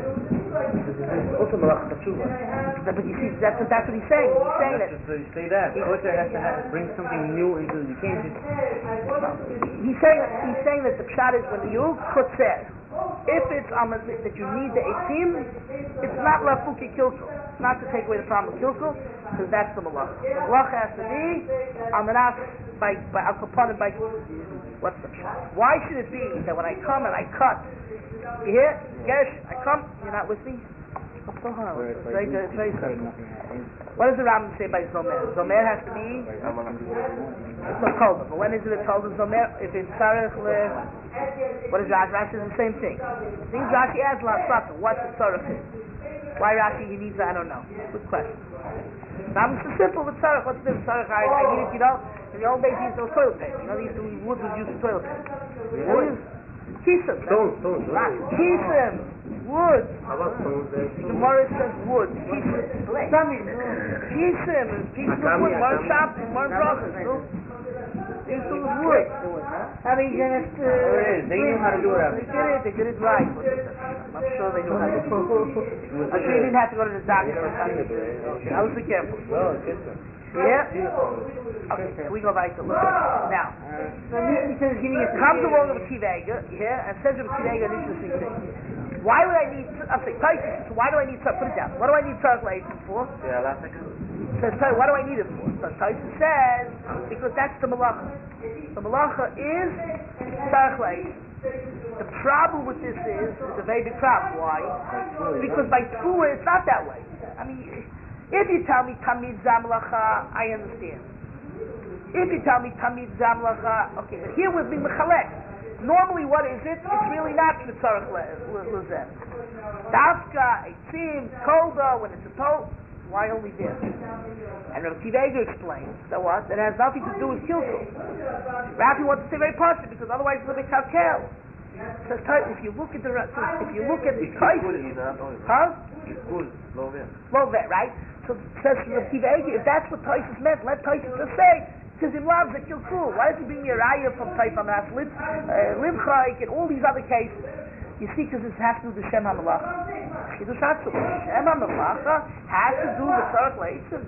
also malacha chashuva. But you see, that's what he's saying. He's saying that. So you say that. The kosher has to bring something new into the can't just... He's saying that the pshat is when you kotzer, if it's that you need the etim, it's not lafuki kilkul. It's not to take away the problem of kilkul, because that's the malacha. The malacha has to be almanas by alkaponim by. What's the pshat? Why should it be that when I come and I cut, you hear? Gersh, I come, you're not with me? What's so hard? It's very simple. What does the Rambam say by Zomer? Zomer has to be. It's not told, but when is it told in Zomer? If it's Tzarech what is Rashi? Rashi is the same thing. Things Rashi adds la'asata. What's the Tzarech is? Why Rashi he needs that? I don't know. Good question. Rambam is simple with Tzarech. What's the Tzarech? I need it, in the old days they used to toilet paper. Wood was used for toilet paper. Kisim. Stones. Kisim. Wood. How about stones? The Gemara says wood. Kisim. Kisim is piece of wood. More chopped and more brothers. They used to use wood. I mean, they knew how to do it. They did it right. I'm sure they knew how to do it. I'm sure you didn't have to go to the doctor. I was be careful. No, it's good. Yeah? Okay, we go back to look at it. Now, comes along with Tivega, and says to Tivega an interesting thing. Why would I need, so why do I need to put it down? What do I need Tzarech Le'etzim for? Yeah, last second. Says, what do I need it for? So Tyson says, because that's the malacha. The malacha is Tzarech Le'etzim. The problem with this is a very big problem. Why? Because by Tfuah it's not that way. I mean, if you tell me Tamid Zamlacha, I understand. If you tell me Tamid Zamlacha, okay, but here we're being Mechalek. Normally, what is it? It's really not the Tzarech Lezeh. Dafka, Eitzim, Kolda, when it's a toll, why only this? And Rabbi Tivega explains that what? That has nothing to do with Kilkul. Rafi wants to say very partially because otherwise it's going to be Kalkel. So if you look at the price, huh? Low vet, right? So says Rabbi Tivega, if that's what Taisus meant, let Taisus just say. Because he loves the kilkul. Why does he bring me a raya from Taifa Mas, Limchaik, and all these other cases? You see, because this has to do with Shem HaMalacha. Shem HaMalacha has to do with Tzarech Le'etzim.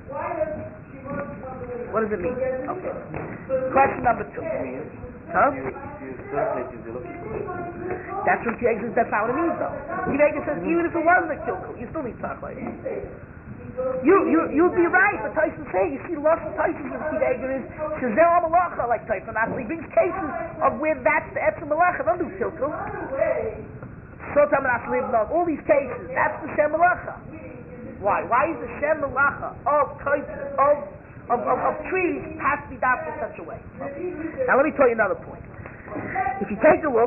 What does it mean? Okay. Question number 2. Huh? That's what that's not what it means, though. Tivega says even if it wasn't a kilkul, you still need Tzarech Le'etzim. You'd be right, but Tyson saying, you see, lots of Tyson in Tivega is Shazel Malacha, like Tyson. He brings cases of where that's the Etzem Malacha. Don't do Kilkul. All these cases, that's the Shem Malacha. Why? Why is the Shem Malacha of trees has to be done in such a way? Now let me tell you another point. If you take a look,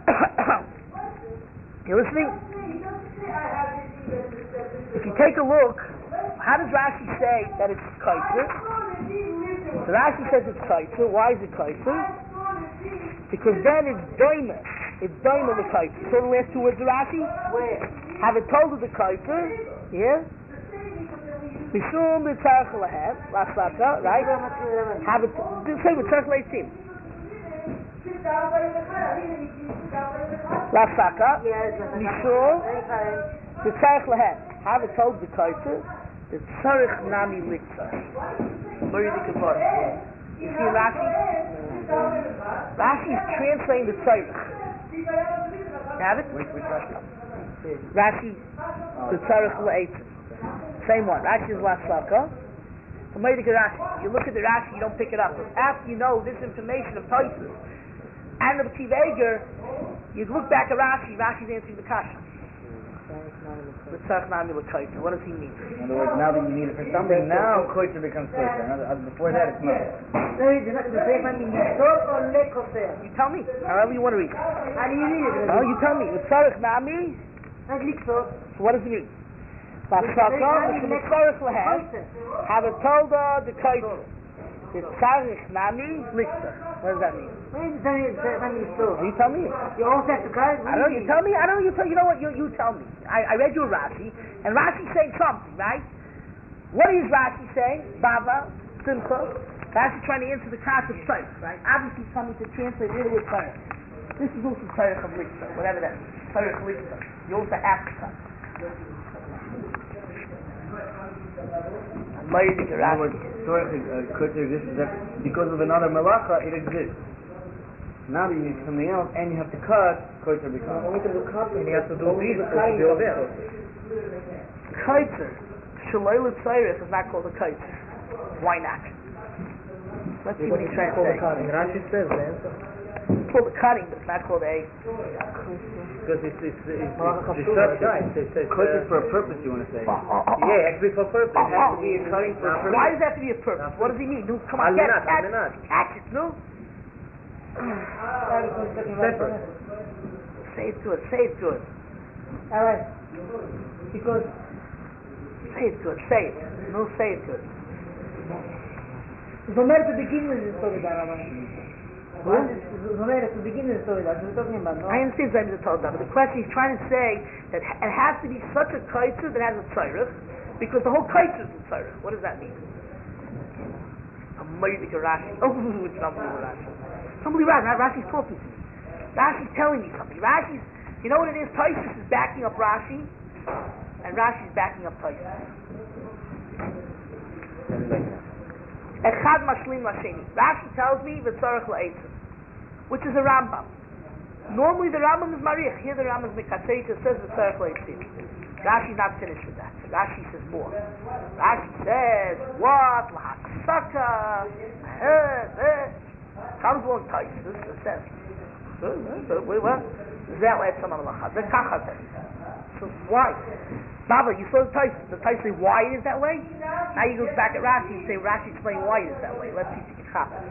you listening? If you take a look, how does Rashi say that it's kaiser? So Rashi says it's kaiser. Why is it kaiser? Because then it's doima. It's doima the kaiser. So the last 2 words of Rashi? Where? Have it told of the kaiser. Yeah? Mishum b'tzarech lehem. Last lata, right? Have it. Say with tzarech le'etzim. Last lata. Mishum b'tzarech lehem. Have it told the kaiser. The tzarech nami litzar. Where is the kapara? You see Rashi? Rashi is translating the tzarech. Have it? Rashi, the tzarech le'etzim. Same one. Rashi is laslaka. So Rashi. You look at the Rashi, you don't pick it up. After you know this information of Taisus and of Tivega, you look back at Rashi. Rashi's answering the kasha. L'tzarech nami l'kaitzer. What does he mean? In other words, now that you need it for something, now koitzer becomes koitzer. Before that, it's not. You tell me. However you want to read. No, you tell me. L'tzarech nami. So what does it mean? L'tzarech lehem. Have it told the kaitzer. L'tzarech nami l'kser. What does that mean? You tell me. You all set the card? I don't know, you tell me. I don't know, you know what, you tell me. I read you a Rashi, and Rashi's saying something, right? What is Rashi saying? Baba, Simcha. Rashi's trying to answer the concept of Tzarech, right? Obviously he's coming to translate it with Tzarech. This is also Tzarech of Lichter, whatever that is. Tzarech of Lichter. You also have to cut. In other words, koitzer exists because of another malacha, it exists. Now that you need something else and you have to cut, koitzer becomes. And you have to do this to be over. Kaitzer, Shaloi L'Tzarech is not called a kaitzer. Why not? Let's see what he's trying to say. Rashi says the answer. It's called a cutting, but it's not called a... Because it's short guy. Koitzer for a purpose, you want to say. Yeah, actually for purpose. It has to be a cutting for a purpose. Why does that have to be a purpose? What does he mean? No, come on, catch it, no? Separate. Say it good. Alright. Because Say it good, say it. No, say it good. Zomer to begin with the story, Rabbi. Zomer to begin with the story, that's what we're talking about, no? I understand Zayim is told that, but the question he's trying to say that it has to be such a kaitzer that has a tzarech, because the whole kaitzer is a tzarech. What does that mean? A Mordecai Rashi. Oh, it's not unbelievable Rashi. Somebody Rashi's talking to me. Rashi's telling me something. Rashi's, you know what it is? Taisus is backing up Rashi, and Rashi's backing up Taisus. Echad mashlim lasheni. Rashi tells me v'tzarech la'etzim, which is a Rambam. Normally the Rambam is marich. Here the Rambam is mekatzeitis, says v'tzarech la'etzim. Rashi's not finished with that. Rashi says more. Rashi says what lahaksaka. Comes along Taisus and says, what? That way it's some other lachad. The kachad. So why? Baba, you saw the Taisus. The Taisus say why it is that way? Now he goes back at Rashi and say Rashi explain why it is that way. Let's see if he can chop it.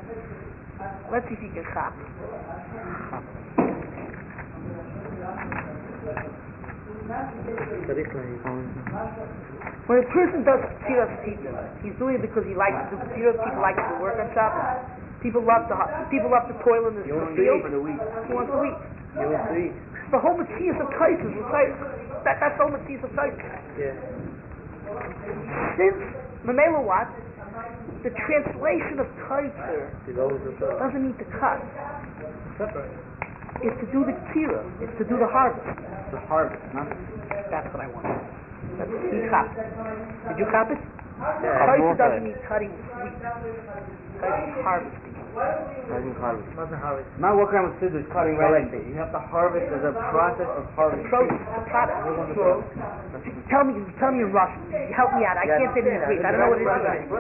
When a person does Tziras Tzitzim, he's doing it because he likes to do Tziras. People like to work on Shabbos. People love to toil in the field. He wants to eat. The whole Matthias of Taisus is that's the whole Matthias of Taisus. Yeah. Since Mamela what? The translation of Taisus doesn't mean to cut. It's to do the tzira. It's to do the harvest. The harvest, not. That's what I want. He chopped it. Did you chop it? Yeah. Taisus doesn't mean cutting wheat. Taisus is harvesting. Not what kind of scissors cutting right there. You have to harvest as a process of harvesting. The product. Tell me in Russian. Help me out. I can't say it in Greek. I don't know what it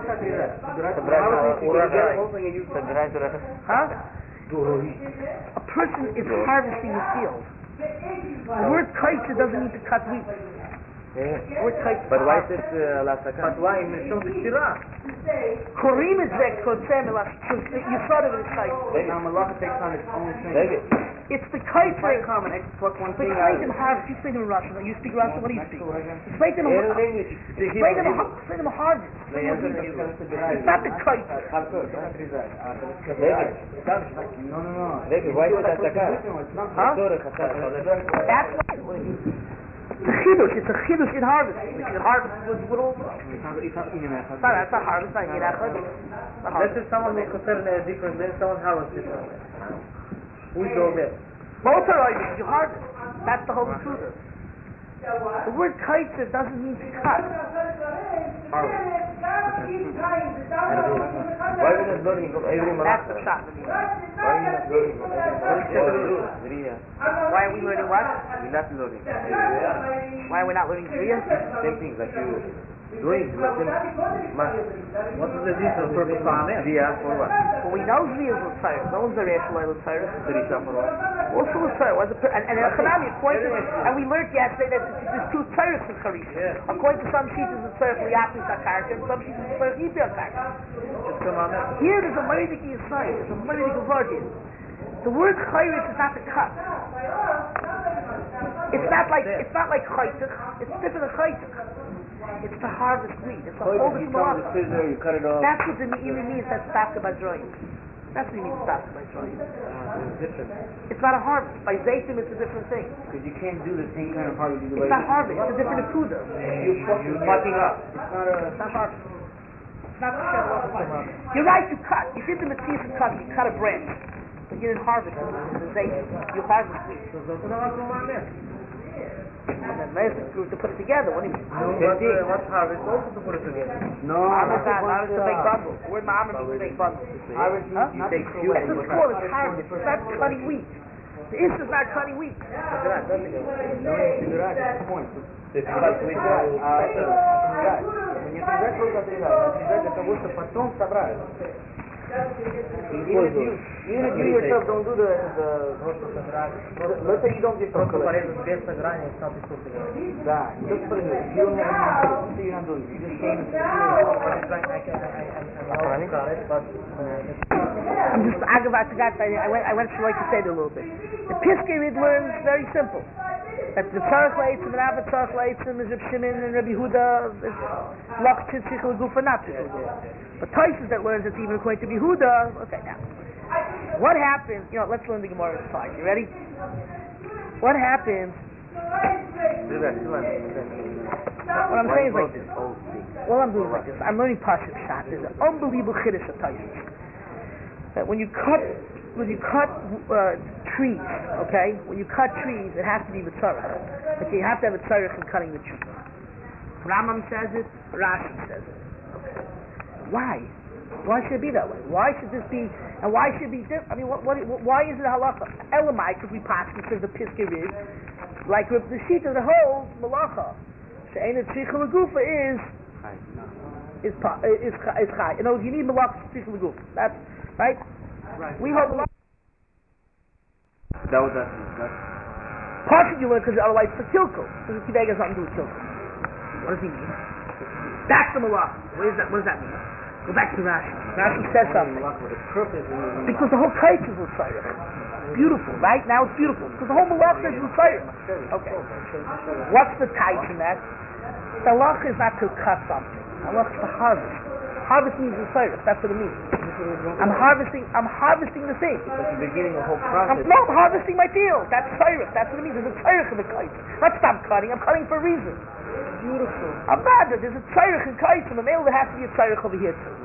is. Huh? A person is harvesting the field. The word kaitzer doesn't mean to cut wheat. But why is it lasaka? But why in Mishon B'Shira? Korim is that kotzem you thought of it as kaitzer. Now malacha takes on its own thing. It's the kaitzer. Common, pluck one thing Explain to him harvest. You explain to him Russian. You speak Russian. What do you speak? Explain to him harvest. It's not the kaitzer. No. Why is it lasaka? Huh? That's what it's a chidush. It's a chidush in harvesting. You can harvest with all. That's not harvest. Let's say someone may consider a different name, someone harvests different. Who's the obey? Both are items. You harvest. That's the whole truth. The word kaitzer doesn't mean to cut. Harvest. Why are we not learning from every That's malach? the shot. Why are we not learning from every malach? Why are we learning what? We're not learning. Why are we not learning Kriya? Same thing that you doing. What is the reason for Kriya for what? Well, we know Kriya is L'Tzayr. No one's a rational L'Tzayr. Terisha for what? Also L'Tzayr. And in Chanami, according to, and we learned yesterday that there's two Tzayrs in Charisha. Yeah. According to some sheets, it's a Tzayr Liapis HaKarka, and some sheets, it's a Tzayr Yipi HaKarka. Here there's a Meridik Yisrael. There's a Meridik Avard here. The word Chayris is not the cut. It's not like Chaytich. It's different than Chaytich. It's the harvest wheat. It's the whole You come to the scissor, you cut it off. That's what the even means. That's Stafka Badroim. That's what it means Stafka Badroim. It's not a harvest. By Zaytim, it's a different thing. Because you can't do the same kind of harvest you do. It's not harvest. It's a different akuda. You're fucking up. It's not harvest. It's not the You're right. You cut. You did the Matthias and cut. You cut a branch. But you didn't harvest it. It's Zaytim. You harvest it. And then there's the to put it together. What do you mean? What's harvest? Also to put it together. No, Harvest is a big bundle. The word ma'amr means big bundle. harvest means not take the few. That's what's called a harvest. It's not cutting wheat. The issue is not cutting wheat. That's the point. Ты cut with для того, чтобы потом собрать. Even if you yourself don't do let's say you don't get Просто порезать без сограния, стал ты тут. Да, just for you. You don't have anything, you're not doing it. You just came I'm just I went to like to say it a little bit. The Piskei Rid learns very simple. That the Tzarech Leitzim and Abba Tzarech Leitzim is Reb Shimon and Rabbi Huda is Lachtzit Sichel Gufa not Sichel Gufa. But Taisus that learns it's even according to Yehuda. Okay, now what happens? Let's learn the Gemara inside. You ready? What happens? What I'm saying is like this. What I'm doing is like this. I'm learning Pasuk Shat. There's an unbelievable chiddush of Taisus. That when you cut trees, okay? When you cut trees, it has to be b'tzarech. Okay, you have to have a tzarech in cutting the tree. Rambam says it, Rashi says it. Okay. Why? Why should it be that way? Why should this be? And why should it be different? I mean, why is it halacha? Elamai, because we pass because the Piskei Rid, like with the sheet of the whole malacha, she'ena tzricha l'gufa is chai. You know, you need malacha tzricha l'gufa. That's right. We hold malacha. That was that. Partially you learn because otherwise it's a kilkel. Because Kivega has nothing to do with kilkel. What does he mean? That's the malacha. What does that mean? Go back to Rashi. Rashi says something. Because the whole kite is l'tzayir. Beautiful, right? Now it's beautiful. Because the whole malacha is l'tzayir. Okay. What's the type in that? The halacha is not to cut something. The halacha is to harvest. Harvest means l'tzayir. That's what it means. I'm harvesting the thing. It's the beginning of the whole process. I'm harvesting my field. That's tzayir. That's what it means. There's a tzayir in the kite. Let's stop cutting. I'm cutting for a reason. Beautiful. I'm bad. There's a tzayir in kite. And the male there has to be a tzayir over here too.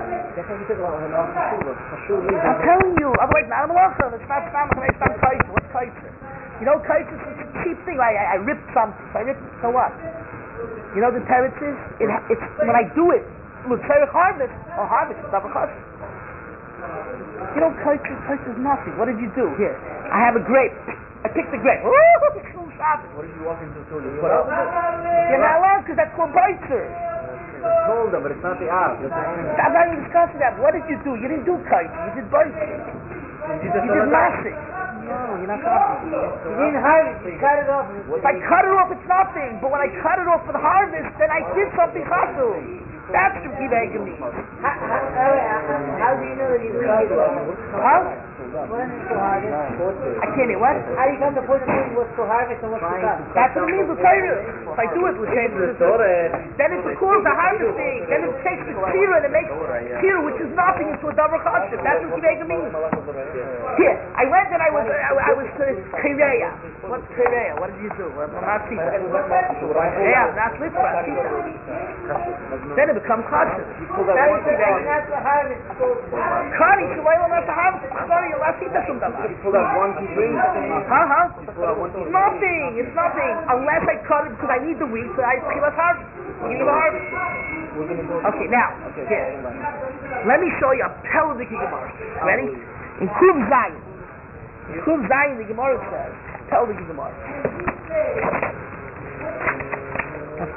I'm telling you. Otherwise, not a malacha. It's not kite. What's kite? You know, kite is a cheap thing. I ripped something. So what? You know the teretz is? It's when I do it. L'tzayir harvest or harvest. It's not a chassid. You know, kite is nothing. What did you do? Here, I have a grape. I picked the grape. What did you walk into the store? You're not allowed because that's called baitzer. It's colder, but it's not the art. I'm not even discussing that. What did you do? You didn't do kite. You did baitzer. You did nothing. No, you're not nothing. You didn't harvest. You cut it off. If I cut it off, it's nothing. But when I cut it off for the harvest, then I did something chassid. That's what Kivega means. How do you know that you cut it off? Huh? When is to harvest? I can't hear what? How do you come to point what's to harvest and what's to cut? That's what it means with Torah. If I do it, we'll change the Torah. Then it's called the harvesting. Then it takes the tira and it makes tira, which is nothing, into a davar chassid. That's what Kivega means. Here, I went and I was to Kireya. What's Kireya? What did you do? I'm not teaching. Yeah, I'm not listening. Then it becomes chassid. That is Kivega. Cutting, so why not the harvest? Sorry, you'll not see that from You pull out 1, 2, 3. Nothing. It's nothing. Unless I cut it because I need the wheat, so I let's harvest. You need a harvest. Okay, now, here. Let me show you a Pelvic Gemara. Ready? In Kuv Zayin. In Kuv Zayin, the Gemara says, Pelvic Gemara.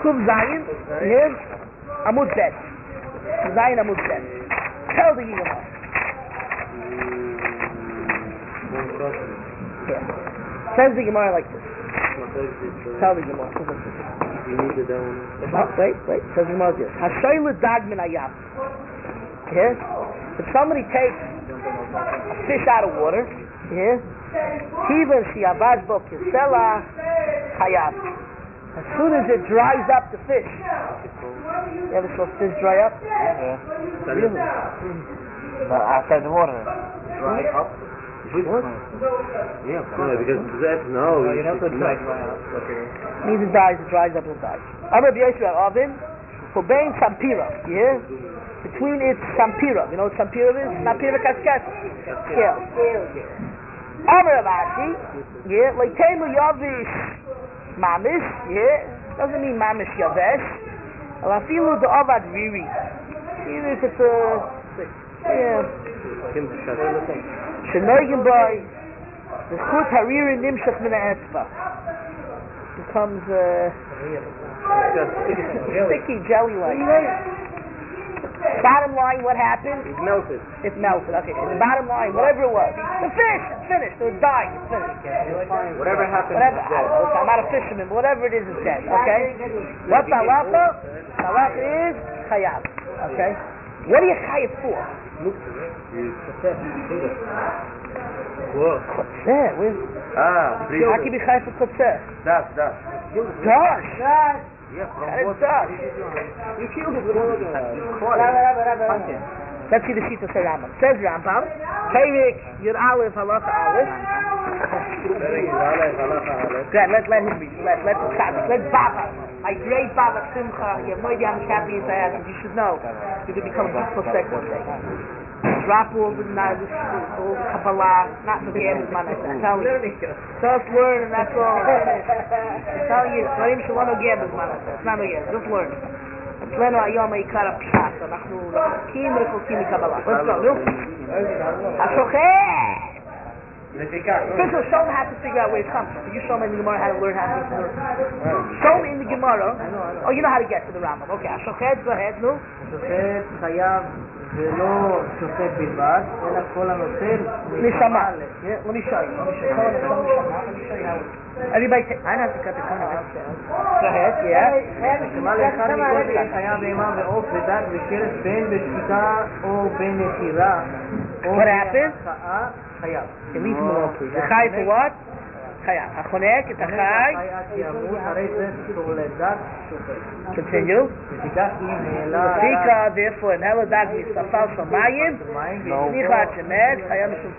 Kuf Zayin, here, Amud Bet. Zayin Amud Bet. Tell the Gemara. Says the Gemara like this. Tell the Gemara. Wait. Says the Gemara like this. Hashayla Dag Min Ayam. Here, if somebody takes a fish out of water, here, Kivan Shiavad Bo Kisela Hayab. As soon as it dries up the fish, you ever saw fish dry up? Yeah. Really? Outside the water. Dry up? What? Yeah, because that, no. You don't put dry up. Means it dries up, it dies. Amr B'Yeshua Oven, for being Sampira, yeah? Between its Sampira, you know what Sampira is? Sampira Kaskas. Scale. Amr Abashi, yeah? Like Temu Yavish Mamish, yeah? Doesn't mean Mamish Yavesh. Alafilu the Avad Riri. Even if it's yeah. Shenoigin boy, the Chut Hariri Nimshach Min Ha'etzva. Becomes sticky jelly like. Bottom line, what happened? It melted. It melted. Okay. So the bottom line, whatever it was, the fish, it's finished. It died. It's finished. Whatever happened Whatever. is dead. I'm not a fisherman, but whatever it is dead. Okay. What's halacha? Halacha is chayav. Okay. What are you chayav for? Whoa. Kotzeh. How can you be chayav for kotzeh? Das. Dash. Yeah, from It's what? dash. You killed it with Let's see the sheet of Rambam. Says Rambam, Perik Yud Aleph Halacha Aleph. Good, let him read. Let Baba. My great Baba Simcha. You have no idea how much happy I am. You should know. You could become a peaceful sect one day. Drop all the knowledge, all the Kabbalah, not for the end of money. I'm telling you. Just learn and that's all. I'm telling you, Dvarim Shalom Ogeb is money. It's not Ogeb. Just learn. אצלנו היום העיקר הפשט, אנחנו רחוקים מקבלה. Let's go, נו. השוחט! First of all, show him how to figure out where it comes from. You show him in the Gemara how to learn how to do it. Show him in the Gemara. Oh, you know how to get to the Rambam. Okay, השוחט, go ahead, נו. השוחט חייב ולא שוחט בלבד, אלא כל הנוטל נשמה. Let me show you. Everybody take... I have to cut the corner. Go ahead, yeah. נשמה לאחד מכל חיה בהמה ועוף ודת ושרץ בין בשחיטה או בנטירה או בהכאה חייב. It leaves him alone, please. The chai for what? Chayah. Hachonek, it's a chai. Continue. Fika, therefore, in Heladag, Mistafal Shamayim, Nicha Shemet, Chayah Mishum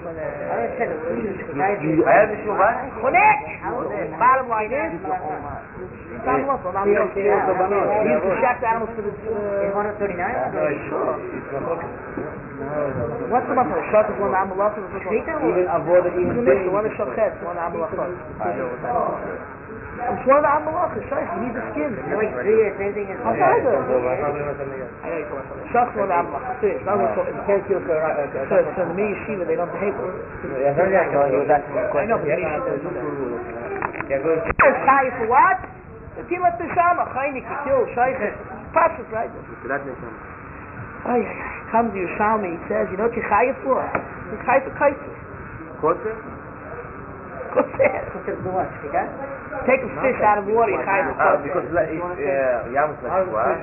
Chonek! Bottom line is, he's the chef animals for the... 139? Sure. What's the matter? Shot is one Amalach and the even avoid it even the one is Shochet, one Amalach. It's one Amalach, it's right, you need the skin. Like same thing as Shochet one Amalach. Serious. So the me yeshiva, they don't behave with it. I know, but it's high for what? The Tilat Neshama, Chaynik, you kill, Shaykh. Pashut, right? Ay, comes Yerushalmi, he says, you know what you're chayav for? You're chayav for kaiser. Kotzer? Take a fish out of the water, you're chayav for kotzer. Because Yam is like what?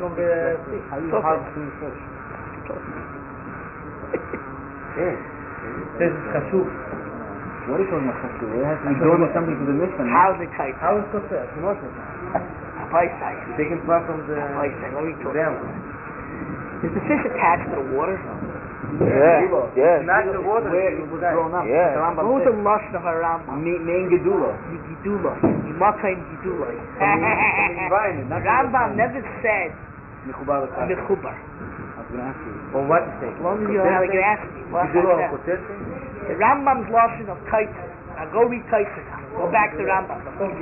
This is chashuv. What is on chashuv? It has to be done with something to the mission. How is it kaiser? How is kotzer? You're taking part from the... Let me talk. Is the fish attached to the water? Yeah. Not the water. Where it was grown up. Yeah. What was the lashon of Rambam? Main gedula. Gidula. Yimakayim Gidula. Rambam never said Mechubar. mechubar. I was going to ask you. On what you say? As long as you know how to ask me. The Rambam's lashon of kaiser. Now go read kaiser. Go back to Rambam.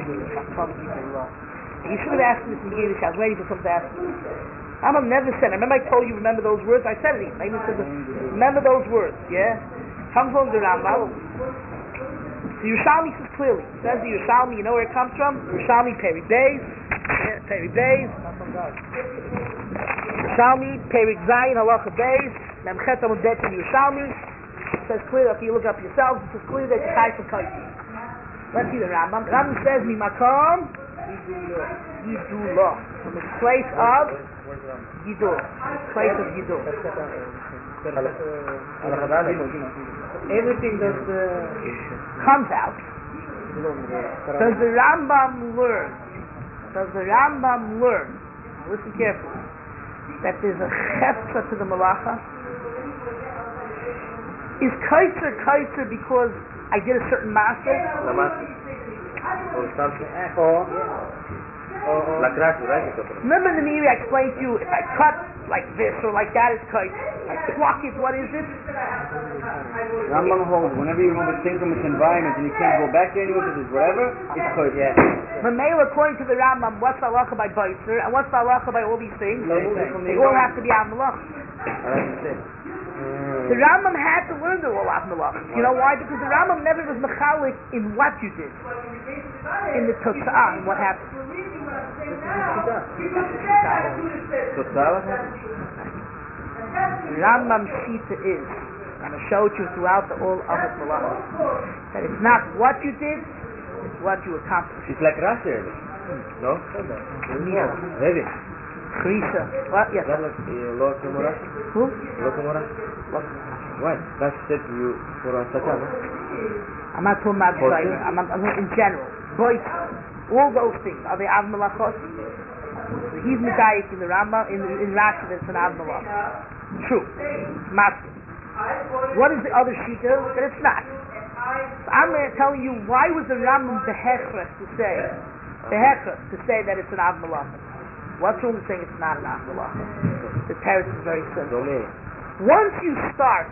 You should have asked me this in the Yiddish. I was waiting for something to ask me. Rambam never said, remember I told you, remember those words? I said it even. I even said, remember those words, yeah? Comes from the Rambam. The Yerushalmi says clearly. It says the Yerushalmi, you know where it comes from? Yerushalmi Peri Beis. Yeah. Perik Beis. Yerushalmi, Perik Zayin, Halacha Beis, Memchet Amud Bet in Yerushalmi. It says clear, if you look up yourselves, it says clear that it's Chai for Kaisi. Let's see the Rambam. Rambam says, Mimakom, Yidullah. From the place of Yidul. Place of Yidul. Everything that comes out. Does the Rambam learn? Listen carefully. That there's a chefza to the malacha? Is kaiser because I did a certain master? Remember in the Miri I explained to you, if I cut like this or like that, it's kaiser. I pluck it, what is it? Rambam holds, whenever you remove a thing from its environment and you can't go back there anymore because it's whatever, it's kaiser. Mamela, according to the Rambam, what's the halacha by Beiser and what's the halacha by all these things? They all have to be al malach. The Rambam had to learn the all al malach. You know why? Because the Rambam never was mechalik in what you did, in the totzah, in what happened. The Rambam shita is, I'm going to show it you throughout the all of malach, that it's not what you did, it's what you accomplished. It's like Rashi, no? Maybe. Chrisa. What? Yes. Lo Kimura? Who? Lo Kimura? Why? Rashi said to you for Asaka. I'm not talking about Boiser. I'm in general. Boiser. All those things. Are they Av Malachot? So he's Medayik in the Rambam, in Rashi that's an Av Malach. True. Master. What is the other Shita? That it's not. So I'm telling you, why was the Rambam behechres to say that it's an Av Malach? What's wrong with saying it's not an Av Malach? The teretz is very simple. Once you start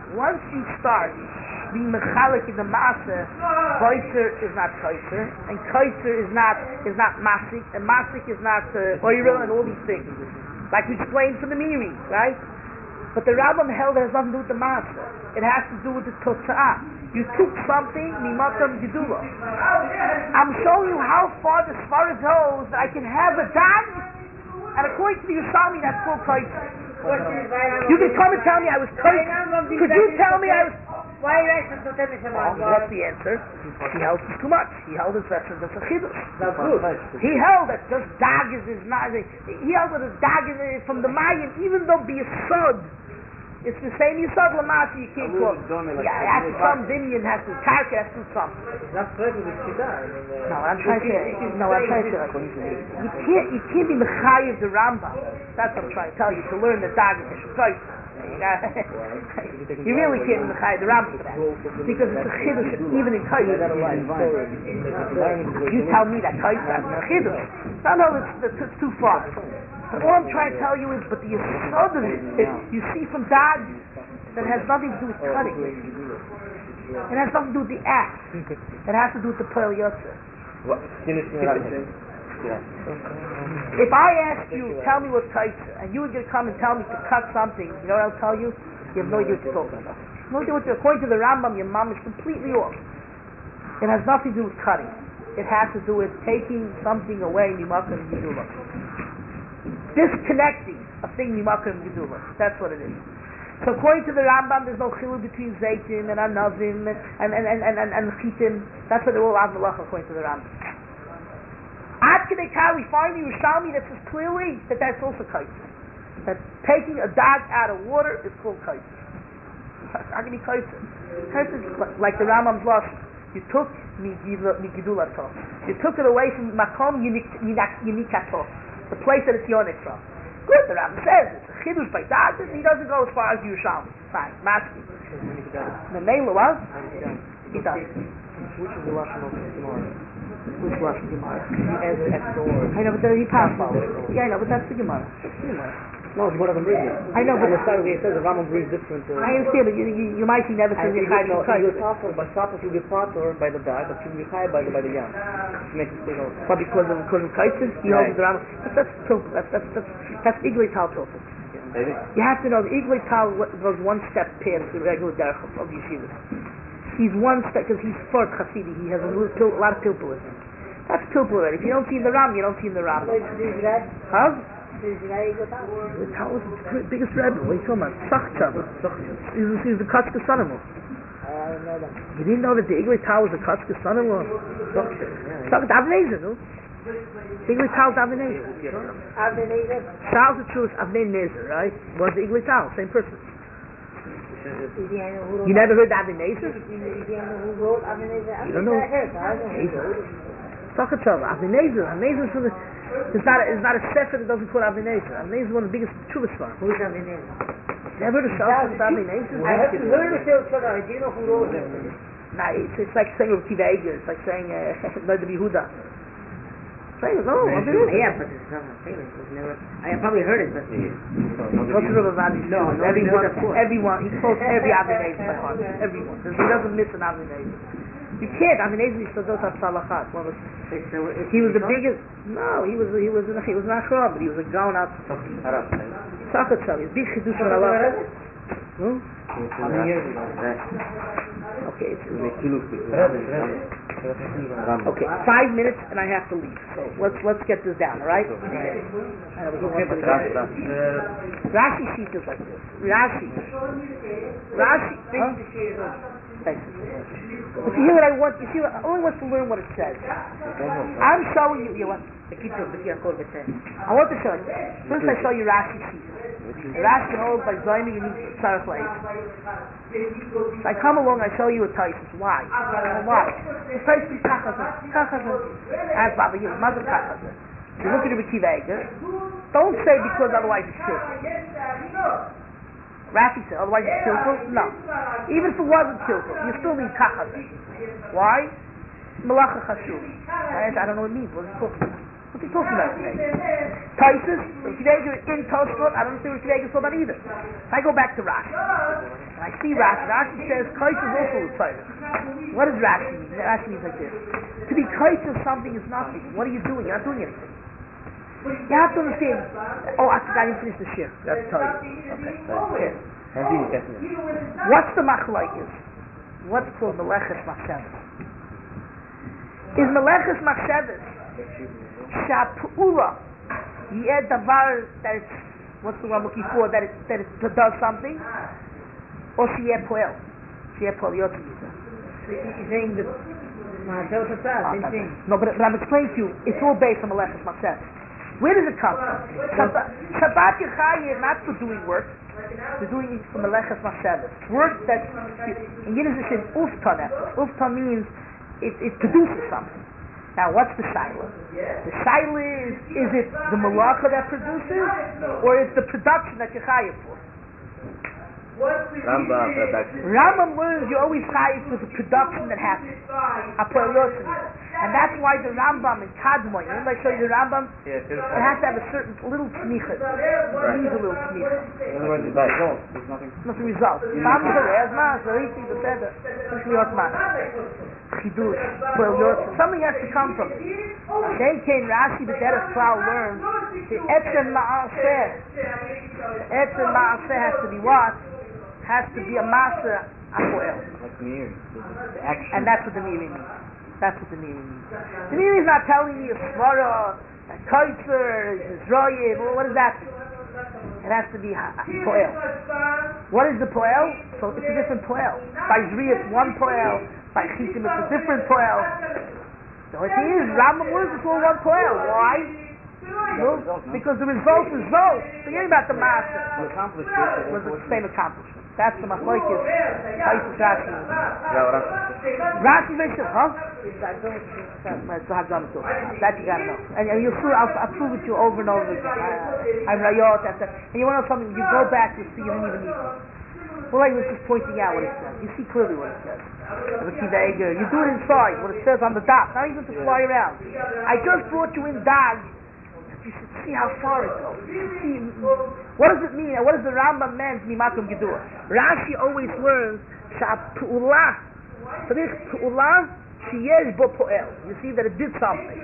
being mechalik in the maser, Boiser is not kaiser, and kaiser is not masik, and masik is not oirel, and all these things, like we explained from the Miri, right? But the Rambam held it has nothing to do with the maser. It has to do with the totzah. You took something, mimatam gedula. I'm showing you how far the svara goes that I can have a dag, and according to the Yerushalmi, that's called kaiser. You can come and tell me I was kaiser. Could you tell me I was? Why what's the answer? He held it's too much. He held his reference as a chidush. He held that just dag is not. He held that the dag is from the Mayan, even though be a sod. It's the same Yisod Lamasa, you can't call it. Yeah, some Binyan has to tarka, has to do something. That's correct with the Shita. No, I'm trying to say, you can't be Mechayiv the Rambam. That's what I'm trying to tell you, to learn the Dag is Shukayt. You really can't be Mechayiv the Rambam for that. Because it's a Chiddush, even in Kayt. You tell me that Kayt is a Chiddush. No, it's too far. But all I'm trying to tell you is, but the yesod of it, you see from Dag, that has nothing to do with cutting. It has nothing to do with the act. It has to do with the Pearl Yotzer. If I ask you, tell me what's kaiser, and you were going to come and tell me to cut something, you know what I'll tell you? You have no idea what you're talking about. No idea what according to the Rambam, your mom is completely off. It has nothing to do with cutting. It has to do with taking something away, mimakar and gedula. Disconnecting a thing mimakar and gedula. That's what it is. So according to the Rambam, there's no chilul between zaytim and anavim and chitim. That's what they're all av malach according to the Rambam. Ad kedei kar, we find the Yerushalmi that says clearly that that's also kaiser. That taking a dog out of water is called kaiser. How can you kaiser? Kaiser is like the Rambam's lost. You took migidulato. You took it away from makom yinikato, the place that it's yonik from. Good, the Rambam says it's a chidush by dog. He doesn't go as far as Yerushalmi. Fine, maski. The name was? He does. Which is the Lashon of Gemara? Which Lashon Gemara? I know, but he passed. Yeah, I know, but that's the Gemara. No, it's one of them reading. I know, but the start it says the Rambam reads different. I understand, but you might see never says you get potter by Shabbos, you get potter by the dog, but you get high by the yam. Makes it big. But because of kaiser, he holds the Rambam. That's tilted. That's Iglei Tal tilted. You have to know the Iglei Tal goes one step past the regular derech of yeshivas. He's one step because he's for Chasidi. He has a lot of pilpulism. That's pilpul already. If you don't see in the Ram, you don't see in the Ram. Huh? The Tal was the biggest rebbe. What are you talking about? Sachchav. He's the Kotzker son-in-law. You didn't know that the Iglay Tal was the Kotzker son-in-law? Sachchav. Avnezer, no? The Iglay Tal is Avnezer. Charles the truth, Avnezer, right? Was the Iglay Tal, same person. You never heard Avnezer? You don't know? Sachchav. Avnezer. Avnezer is from the... It's not a sefer that doesn't call Avnezer. Avnezer is one of the biggest Chuvas farms. Who's Avnezer? Never heard of Avnezer? I haven't heard of Avnezer. Do you know who wrote it? Nah, it's like saying Rav Kiva Eger. It's like saying Noda Yehuda. No, yeah, but it's not famous. I probably heard it, but everyone, he quotes every Avnezer by heart. Everyone. He doesn't miss an Avnezer. You can't. Avnezer is Sadot HaSalachat. He was the biggest. No, he was not Chorab, but he was a gaon out. Sachchav. He's big Chidush on Allah. How many years ago? Okay. Okay. 5 minutes, and I have to leave. So let's get this down. All right. Rashi sheet is like this. Rashi. Thanks. But you hear what I want? You see, I only want to learn what it says. I'm showing you. I want to show you. First, I show you Rashi sheet. Rashi holds by Zaymi and Tzarech Leif. So I come along, I show you a Taisus. Why? Why? The Taisus is Kachazan. As Baba Yil, Mazal Kachazan. You look at the Kiva Eger. Don't say because otherwise it's true. Rashi said, otherwise it's kilful? No. Even if it wasn't kilful, you still need kachazah. Why? Malacha chashuv. I don't know what it means. What's he talking about? What's he talking about today? Taisus, in Tosfot, I don't understand what Kiva saw about either. I go back to Rashi. And I see Rashi. Rashi says, Kais is also a Torah. What does Rashi mean? Rashi means like this. To be Kais of something is nothing. What are you doing? You're not doing anything. You have to understand. I didn't finish the shir. That's tell you. Okay. What's the machlokes? What's called meleches machshavos? Is meleches machshavos shapula yeh davar that it's what's the one I'm looking for that it does something, or sheyeh poel yotzei yitzah? You're saying the no, but I'm explaining to you. It's all based on meleches machshavos. Where does it come from? Shabbat Yechayeh is not for doing work. They're doing it for Meleches Machshavos. Work that, in Yiddish it says Uftan. Uftan means it produces something. Now what's the Shaila? The Shaila is it the Malacha that produces, or is the production that you're Chayev for? Rambam learns you always Chayev for the production that happens. And that's why the Rambam in Kadmon, remember I showed you the Rambam? It has to have a certain little tznicha. It needs a little tznicha. In other words, it's nothing results. Something has to come from it. Then came Rashi, the Derech Klal learned the Etzem Ma'aseh. Etzem Ma'aseh has to be what? Has to be a master apoel. And that's what the meaning means. That's what the meaning means. The meaning is not telling me a svara, a kaitzer, Israel. What does that mean? It has to be poel. What is the poel? So it's a different poel. By Zri it's one poel. By Chitim it's a different poel. The only thing is, Rambam words it's all one poel. Why? No, because the result. Forget about the master. Was the same accomplishment. That's the machlokes. Rashi mentions, that you gotta know. And you'll see, I'll prove it to you over and over again. I'm Rayot, and you want to know something, you go back, you see, you don't even need it. Well, I was just pointing out what it says. You see clearly what it says. You do it inside, what it says on the dot, not even to fly around. I just brought you in Dag. You should see how far it goes. You should see, what does it mean? What does the Rambam mean? Mimatum Gedura. Rashi always learns Sha'pu'ulah. So this Pu'ulah, Sheyesh Bo Po'el. You see that it did something.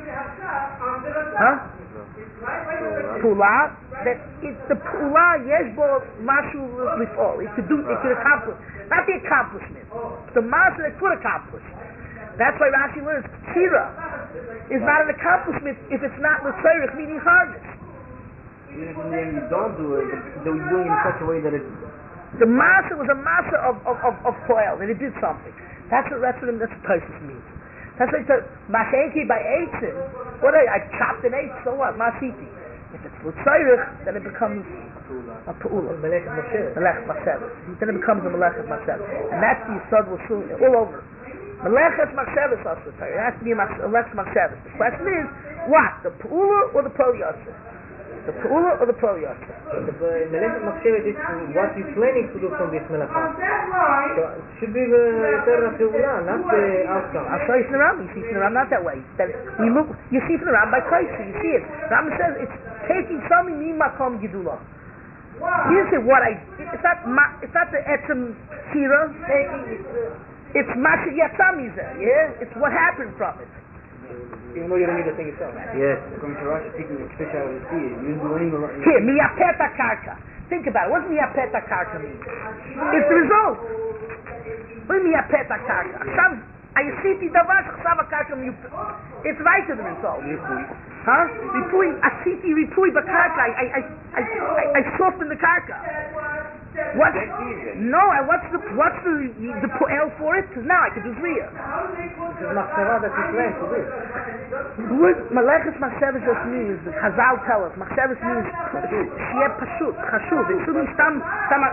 Pu'ulah, that it's the Pu'ulah Yesh Bo Mashu Lif'ol. It could accomplish. Not the accomplishment. The master that could accomplish. That's why Rashi learns Kira. is not an accomplishment if it's not l'tzorich, meaning hardness. Even if in the end you don't do it, you're doing it in such a way that it's... The masa was a masa of toil, and it did something. That's what Tosfos means. That's what it says, Mashenki by eitzim. I chopped an eight, so what? Masiti. If it's l'tzorich, then it becomes a pa'ula. Melech Machsheves. Then it becomes a Melech Machsheves. And that's the Yisod will soon, all over. Melech Machsheves also. It has to be a Melech Machsheves. The question is, what? The pa'ula or the Pol Yosef? The Pa'ula or the Pol Yosef? The Melech Machsheves is what you're planning to do from this Melech. So it should be the Pa'ula, not the outcome. I'll show you from the Rambam. You see from the Rambam not that way. You see from the Rambam by Christ, you see it. Rambam says it's taking something Makom Gidula. He didn't say what it's not the Etzem Sira. It's Masha Yatzamiza, yeah? It's what happened from it. Even though you don't need the thing yourself. Yes. According to Rashi, taking the fish out of the sea, you didn't do any... Here, miyapeta karka. Think about it. What does miyapeta karka mean? It's the result. What is miyapeta karka? Ayasiti davash chsava karka miyupet. It's right to the result. Huh? Ripui, asiti ripui bakarka. I softened the karka. What's the poel for it? Because now I can do zriyah. This is machshava that you plan to do. What Malachas Machsheves just means, the Chazal tell us, Machsheves means sheyeh pashut, chashuv. It shouldn't be some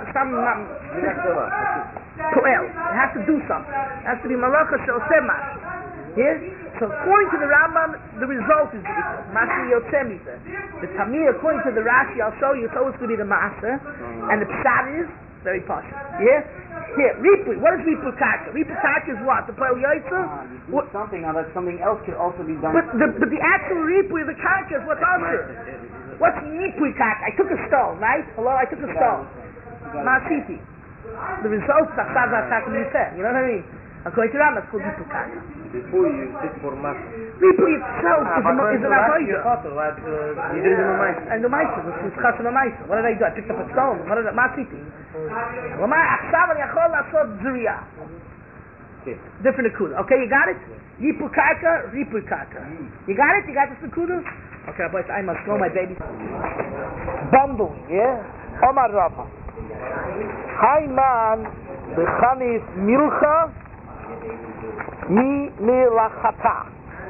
poel. It has to do something. It has to be Malachas she'oseh mash. Yeah? So according to the Rambam, the result is Masha Yotzeh Mizeh. The Tamir, according to the Rashi, I'll show you, it's always going to be the Maaseh, and the Pshat is very partial. Yeah? Here, Ripui. What is Ripui Karka? Ripui Karka is what? The Poel Yotzeh? You do something now that something else could also be done. But the actual Ripui, the Karka is what's answered. What's Ripui Karka? I took a stone, right? Hello? I took a stone. Masiti. The result is Achsav Zatzak Mizeh. You know what I mean? According to Rambam, it's called Ripui Karka. Before you sit for mass. Ripui itself is an avodah. You did it in the mice. And the mice, it's chas in the mice. What did I do? I picked up a stone. What did I do? Different akuda. Okay, you got it? Ripui Karka, Ripui Karka. You got it? You got this akuda? Okay, boys, I must throw my baby. Bundle, yeah? Omar Rafa. Hayman, the Chanis Milcha, Mi Milachata.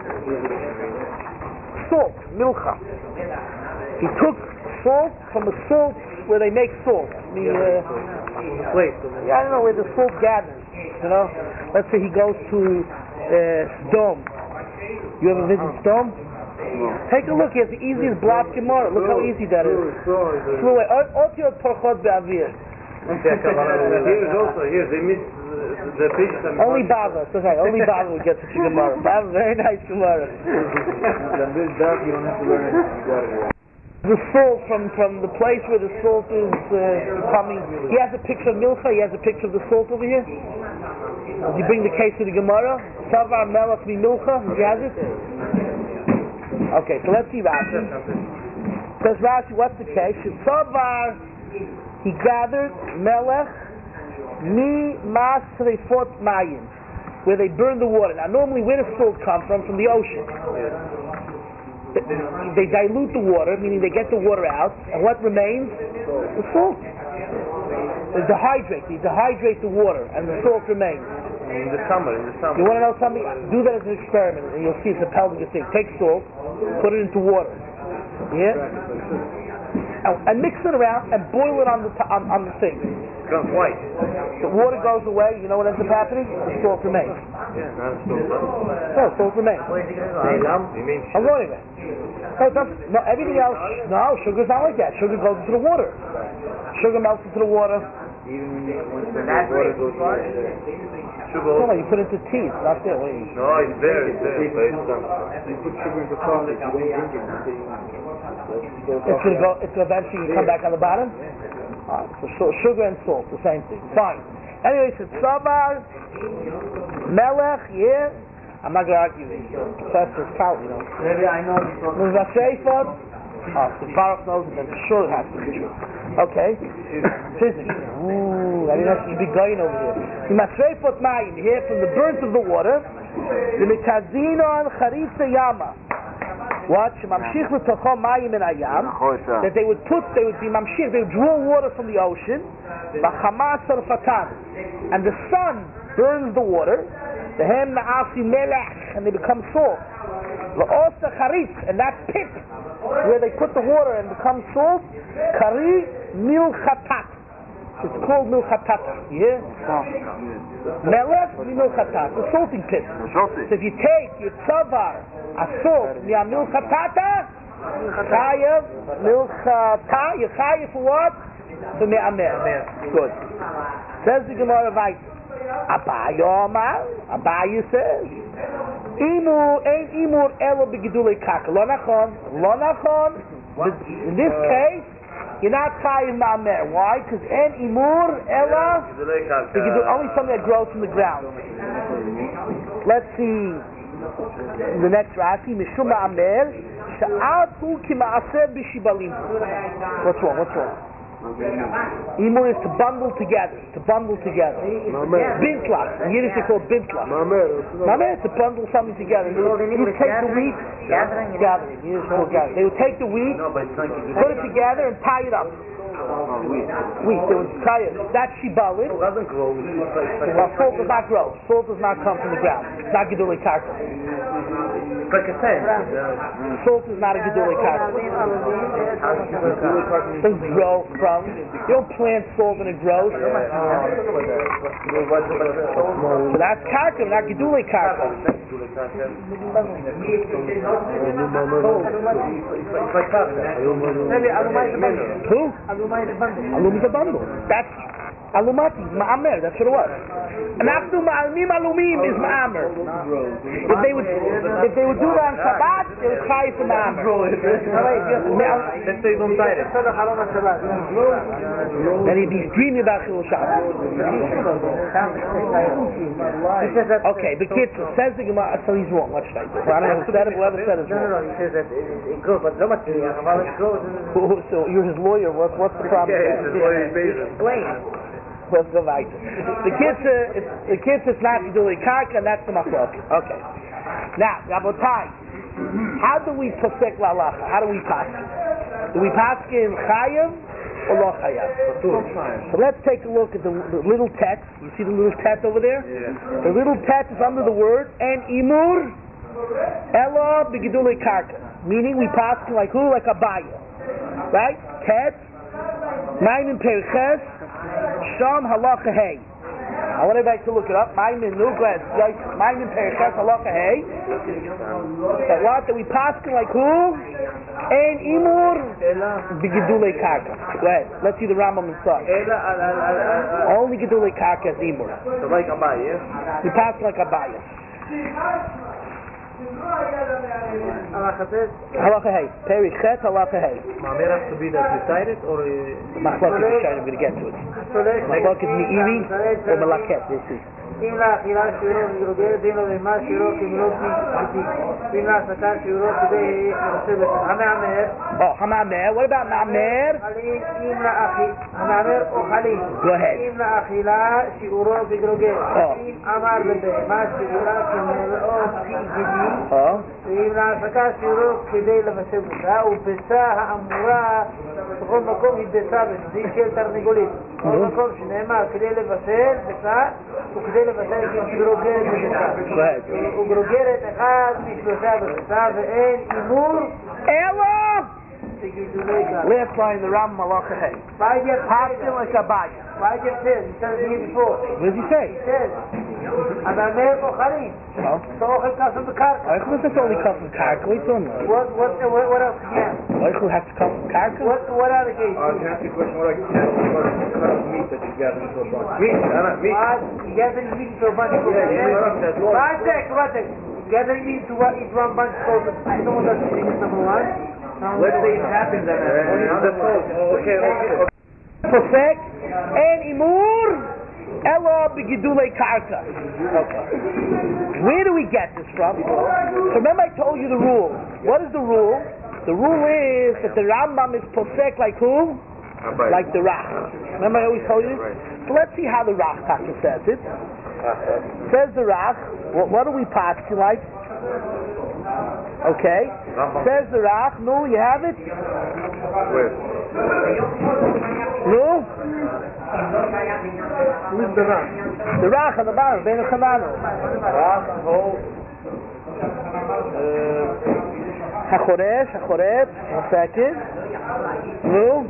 Salt, milcha. He took salt from the salt where they make salt. I don't know where the salt gathers. You know, let's say he goes to Sdom. You ever visit Sdom? Take a look. He has the easiest block Gemara. Look how easy that is. Here they miss the fish. Only Bava, it's okay. Only Bava will get such a Gemara. Bava, very nice Gemara. The salt from the place where the salt is coming. He has a picture of Milcha. He has a picture of the salt over here. Does he bring the case to the Gemara? Savar Melach mi Milcha. He has it. Okay, so let's see Rashi. Says Rashi, what's the case? Savar, he gathered Melech mi mas sreifot mayim, where they burn the water. Now normally where does salt come from? From the ocean. They dilute the water, meaning they get the water out, and what remains? The salt. They dehydrate the water, and the salt remains. In the summer. You want to know something? Do that as an experiment, and you'll see it's a pelvic thing. Take salt, put it into water. Yeah? And mix it around and boil it on the thing. It becomes white. The water goes away. You know what ends up happening? The salt remains. Yeah, not salt. No, salt remains. I'm going there. No, everything else. No, sugar's not like that. Sugar goes into the water. Sugar melts into the water. Even when the water goes away. No, you put it into tea. It's not there. Wait. No, it's there. You put sugar in the coffee. You don't drink it. It's going to eventually come back on the bottom? So sugar and salt, the same thing. Fine. Anyway, it's Savar, Melech, yeah. I'm not going to argue with you. Professor's count, you know. Maybe I know. Muzasheifot, So Baruch knows it, then for sure it has to be true. Okay. Physics. Ooh, I mean that's a big guy over here. The Masreifot Mayim, here from the burnt of the water, the Mikazinon Charitza Yama. What? Mamshich l'tochom mayim in ayam. That they would be mamshich, they would draw water from the ocean. B'chamas al-fatan. And the sun burns the water. Vehem na'asi melech, and they become salt. V'osa charitz, and that pit where they put the water and become salt. Kari milchatat. It's called milchatata. Yeah? Melech milchatat, the salting pit. So if you take your tzavar, a salt, your milchatata, chayev, milchata, you're chayev for what? For me'amer. Good. Says the Gemara weiter. Abaye says, ein imur elo begidulei kaka. Lo nachon. In this case, you're not chayiv ma'amer. Why? Because en imur ela only something that grows from the ground. Let's see the next Rashi. Mishum ma'amer sha'atu ki ma'aser b'shibalim. What's wrong? Imur is to bundle together. Bintlach. In Yiddish they call it bintlach. Mamer is to bundle something together. You would take the wheat. Gathering. Yiddish called gathering. They would take the wheat, put it together, and tie it up. Wheat. They would tie it. That's shibalim. It doesn't grow. Well, salt does not grow. Salt does not come from the ground. It's not gedulei karka. Like I said, salt is not a gedulei karka. It doesn't grow from. You don't plant salt and it grows. So that's karka, not gedulei karka. Who? Alum is a bundle. That's alumati, ma'amer. That's what it was. And after ma'almim alumim is ma'amer. If they would do that on Shabbat, they would try for ma'amer. Let's say don't tie it. Then he'd be dreaming about Chilul Shabbat. Okay, the kid says the Gemara, so he's wrong. Let's try. I don't know who said it, whoever said it. No, he says that it grows, but so much. So you're his lawyer. What's the problem? Explain. Let's go right. The kids is not gedulei karka, and that's the machlok. Okay. Now, Rabotai, how do we posek lalacha? How do we pass? Do we pass in chayav or lo chayav? So let's take a look at the little tet. You see the little tet over there? Yeah. The little tet is under the word and imur elo begedulei karka, meaning we pass like who? Like Abaye, right? Tet, nine in periches. Sham halacha hey. I want everybody to look it up. Maimin Nuglas, Maimin Perichas halacha hey. That what? That we paskin like who? Ein imur begedulei karka. Go ahead. Let's see the Rambam inside. Only gedulei karka is imur. So like Abaye, yeah? We paskin like Abaye. Halacha hey. Perichas halacha hey. Ma'amer has to be that decided or Machlok is decided. I'm going to get to it. Machlok is Meiri or Malaket. We'll see. אם לאכילה שיעורו מגרוגר, דין לו למה שיעורו כמלוק מפתיק. ואם להסקה שיעורו כדי לרסב את המאמר. המאמר, what about מאמר? אם המאמר או חלים. Go ahead. אם לאכילה שיעורו בגרוגר. אם אמר בבהמה שיעורה כמלאו גידים. ואם להסקה שיעורו כדי לבשל אותה, וביצה האמורה בכל מקום היא ביצה בצדי של תרנגולית. בכל מקום שנאמר כדי לבשל ביצה, וכדי לבשל גרוגרת בביצה. וגרוגרת אחד משלושה בביצה, ואין אימור אלא בגידולי קרקע. last line in the Rambam halacha hey. Paskin like Abaye. Biden says, he says here before. What does he say? He says, המאמר אוכלים. So אוכל כסף בקרקע. Eichel is only come from karka. What are you talking about? What else can? Eichel has to come from karka? What are the cases? Can I ask you a question? What are cut of meat that you gather into a bunch? meat. Gathering meat into a bunch of one sec. Gathering meat into one bunch of someone doesn't think it's number one. Let's say it happens that okay. Posek and imur elo begidulei karka. Okay. Where do we get this from? So remember I told you the rule. What is the rule? The rule is that the Rambam is posek like who? Like the Rach. Remember I always told you this? So let's see how the Rach Taka says it. Says the Rach, what do we pass you like? Okay. Says the Rach, no, you have it? Where? No? Who's the Rach? The Rach on the bottom, Ben Chanano. Rach, hold. Hachoresh, one second. No?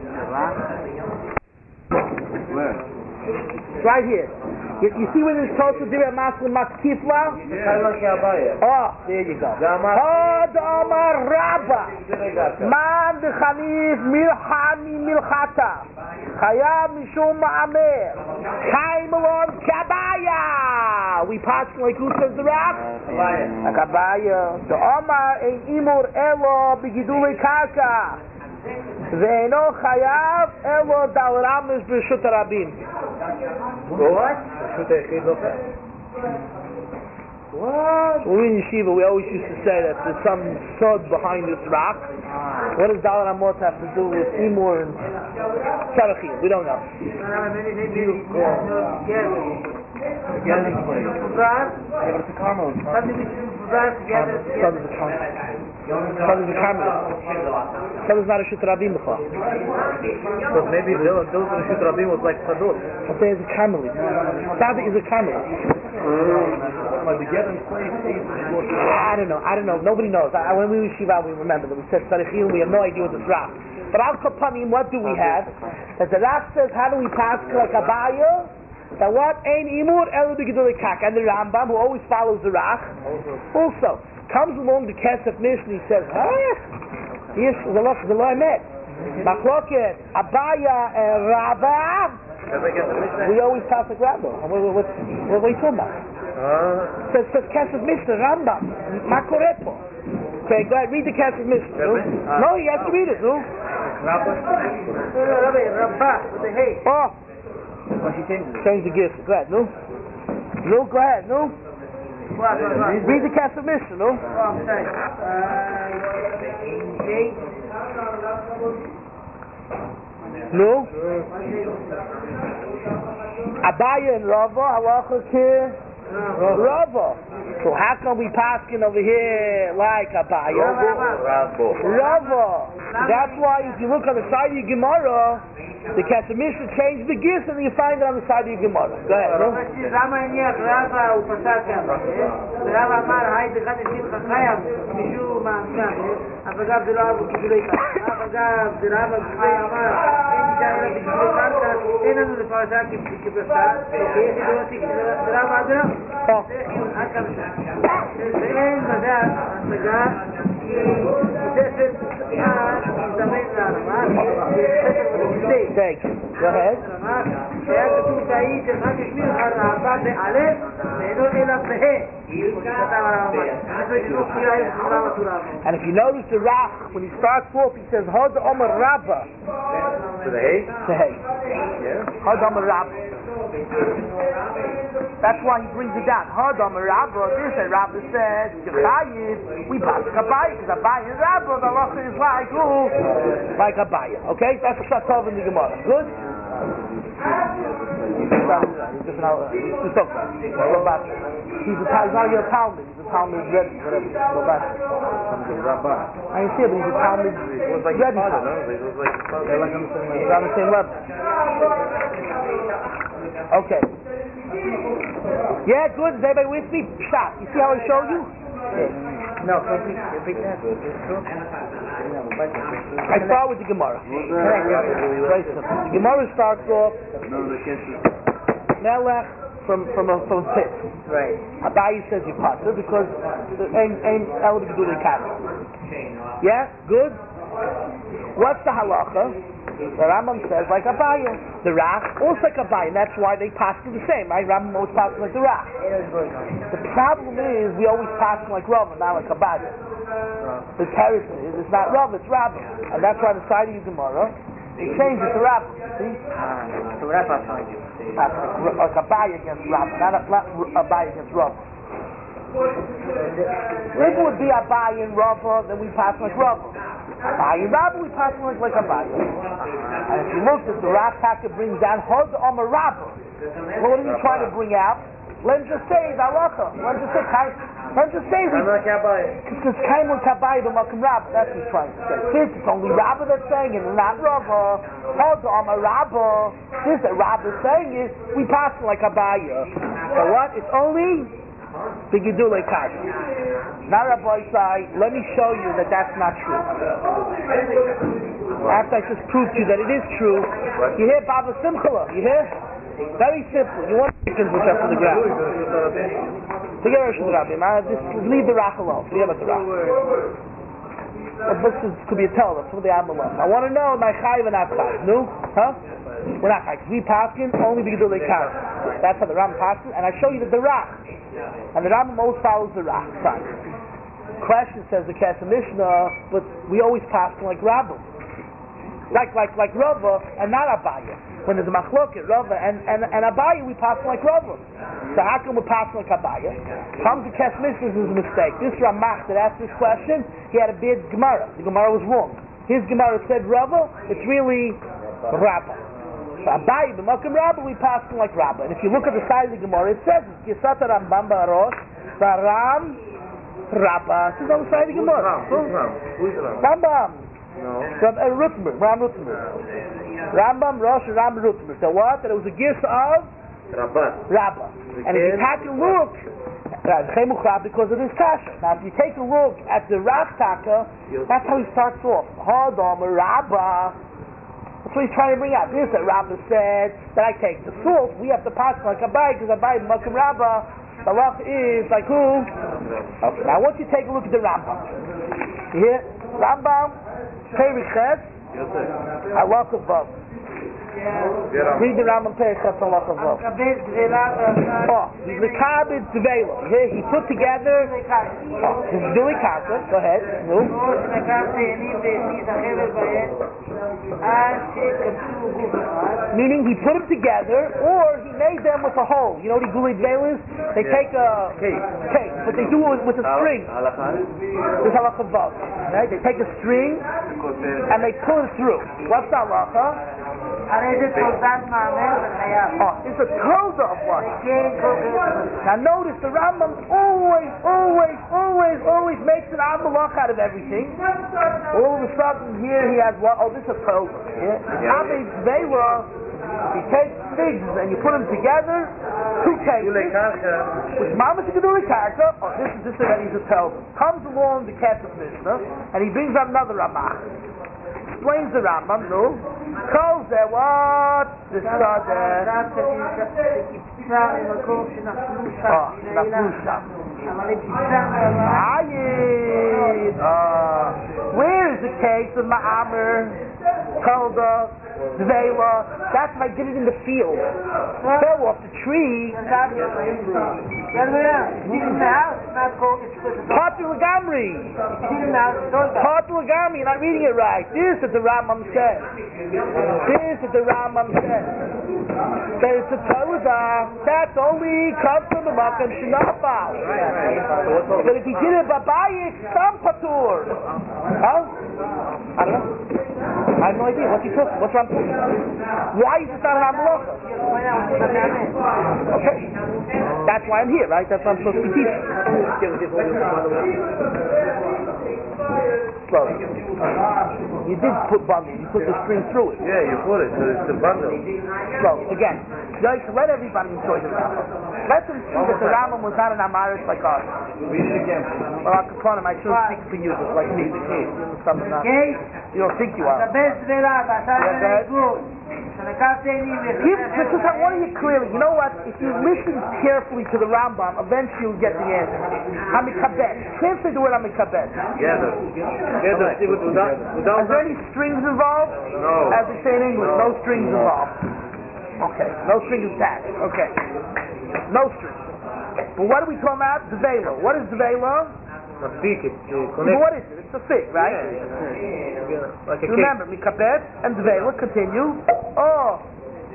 Where? It's right here. You see when it's told to do a masl matkifla? Oh, there you go. Had Amar Rabba Man b'chanif milchami milchata Chayam mishum ma'amer Chaim alon kabaya. We pass like who says the Rab? Kabaya. The Amar ein imur elo b'gidulei karka Ve'eno chayav elo dal ramish b'shut harabim. What? What? When we in yeshiva, we always used to say that there's some sod behind this rock. What does Dalar Amot have to do with Imur and Tzarachim? We don't know. It's a Carmel. Son is a Carmel. Son is not a Shut Rabim before. So maybe those who shoot Rabim was like Sadot. I say it's a Carmel. Tzaddik is a Carmel. I don't know. Nobody knows. When we were Shiva, we remember that we said Tzarechim. We have no idea what this rock. But Al Kapanim, what do we have? That the Rav says, how do we pass like Abaya? That what? Ein imur elu b'gedulei kak. And the Rambam, who always follows the Rach, also comes along the Kesef Mishnah. He says, yes, the law met. Machloket, Abaya and Rabba. We always pass like Rabba. What are you talking about? Says Kesef Mishnah, Rambam. Makorepo. Okay, go ahead, read the Kesef Mishnah. No, you have to read it, no? Rabba with the hay. Oh. Change the gift. Go ahead, no? No, go ahead, no? Read the Kesef Mishnah, no? Oh, I'm sorry. No? Abaya and Rava, halacha ke Rava. So how come we paskin over here like Abaya? Rava. That's why if you look on the side of your Gemara, the Kesef Mishnah changed the gifts and you find it on the side of your Gemara. Go ahead, no? למה הניח רבא ופסק כמה? ורבא אמר, היי דחת שמחה חייב משום מעמסם, אבל גם זה לא אבו כגולי קרקע, אבל גם זה רבא כגולי אמר, אין נשאר אלא בכגולי קרקע, אין לנו לפרשה כפרסה, ויש לי דורתי רבא אדרם, זה חיון עד כמה שעה. ואין מדע השגה, כי ספר הזדמן לערמה, ספר בגולי. Thanks. Go ahead. שהיה כתוב שהאיש שלך תשמיר על רעבה בעלת ואינו אלא בהה כתב הרמב"ם. And if you notice the Rach, when he starts off, he says Hod Omer Rabba. To the hay? To hay. Yeah. Hod Omer Rabba. That's why he brings it down. Hod Omer Rabba. This and Rabba says Yechayiv. We pass Kabaya because Abaya and Rabba. The Lach is like who? Like Abaya. Okay, that's the Shatov in the Gemara. Good. He's not your Talmud. He's a Talmud Rebbe, whatever. I didn't see it, but he's a Talmud Rebbe. They're on the same level. Okay. Yeah, good. Is everybody with me? Stop. You see how I showed you? No, I start with the Gemara. The Gemara starts off Melech from a pit. Right. Abayi says you pass it because ain't eligible to do the cat. Yeah, good. What's the halacha? The Rambam says like Abaya. The Rach also like Abaya, and that's why they pass the same, right? Rambam always passes like the Rach. The problem is we always pass like Rava, not like Abaya. The teretz is it's not Rava, it's Rabba, and that's why the side of your Gemara they change it to Rabba. See? So Rabba Like Abaya against Rabba, not Abaya against Rava. If it would be Abaya and Rava, then we pass like Rava. Abaye Rabba, we pass like Abaye. And if you look at the Rav Taka brings down Hod Omer Rabba. What are you trying to bring out? Let's just say the halacha. Let's just say because Kaimon Kabayi b'Makom Rabba. That's what he's trying to say. Since it's only Rabba that's saying it, and not Rava. Hod Omer Rabba. This that Rabba is saying is we pass like Abaye. So what? It's only the Gedulei Kasha. Now Rabbi say, let me show you that that's not true. After I just proved to you that it is true, you hear Baba Simchala, you hear? Very simple. You want chickens which are for the ground. Forget Rosh Hashanah, just leave the Rach alone. Forget about the Rach. This could be a tell, that's for the Amalek. I want to know, am I chayiv or not chayiv? No? Huh? We're not chayiv. We paskin only because they count. That's how the Ram paskin, and I show you that the Rach. And the Rambam always follows the Rach. Fine. Question says the Kesef Mishnah, but we always pass like Rabba. Like Rava and not Abaye. When there's a machloket, Rava and Abaye, we pass like Rava. So how come we pass like Abaye? Comes the Kesef Mishnah, this is a mistake. This Ramach that asked this question, he had a bad Gemara. The Gemara was wrong. His Gemara said Rava, it's really Rabba. So Abaye b'Makom Rabba, we pass like Rabba. And if you look at the side of the Gemara, it says Yisata Rambam Ba'arosh Baram Rabba. This is on the side of the Gemara. Who's Rambam. No. Ram Rutmer. Rambam Rosh Ram Rutmer. So what? That it was a gift of Rabba. And if you take a look, because of this kasha. Now if you take a look at the Rav Taka, that's how he starts off. Hadam Rabba. That's what he's trying to bring out. This that Rabba said that I take the salt. We have to pass like Abaye because Abaye b'Makom Rabba. The halacha is like who? Okay. Now once you take a look at the Rambam, you hear Rambam, Perichet, halacha vav. Read the Rambam Perichet halacha vav. Oh, he's the Kabed Zvela. He put together. This is Duli Kasa. Go ahead. No. Meaning he put them together, or he made them with a hole. You know what Gulei Dveil is? They take a cake, but they do it with a string. This halacha vav. Right? They take a string and they pull it through. What's the halacha? It's a toda of what? Now notice the Rambam always makes an amalach out of everything. All of a sudden here he has what? Oh, this is a toda. You take figs and you put them together, two cases, which Mama should do a karka. Oh, this already is a toda. Comes along the Kesef Mishnah and he brings up another Ramach. Explains the Rambam, no? Calls there what? The where is the case of Ma'amer, Kolda, Zvela? That's if I did it in the field. Fell off the tree. Patulagamri. Patulagamri, you're not reading it right. This is the Rambam says. That it's a Torah. That's only comes from the Makom Shenafal. But if he did it Babaye, it's some Patur. Huh? I don't know. I have no idea. What's he talking? What's Ram talking? Why is it not an Amalacha? Okay. That's why I'm here, right? That's why I'm supposed to be teaching. Slowly. You did put bundle. You put the string through it. Yeah, you put it. So it's the bundle. Slowly. Again. Let everybody enjoy the Rambam. Let them see that the Rambam was not an Amaris like us. Read it again. Well, I'll confront him. I shouldn't speak for you, just like me. You don't think you are. Because I want to hear clearly. You know what? If you listen carefully to the Rambam, eventually you'll get the answer. Hamikabet. Translate the word Hamikabet. Yeah. Is there any strings involved? No. As they say in English, no strings involved. Okay. No strings attached. Okay. No strings. But what are we talking about? Zvela. What is Zvela? A fig. What is it? It's a fig, right? Yeah. Like a remember, Mikabet and Zvela continue. Oh.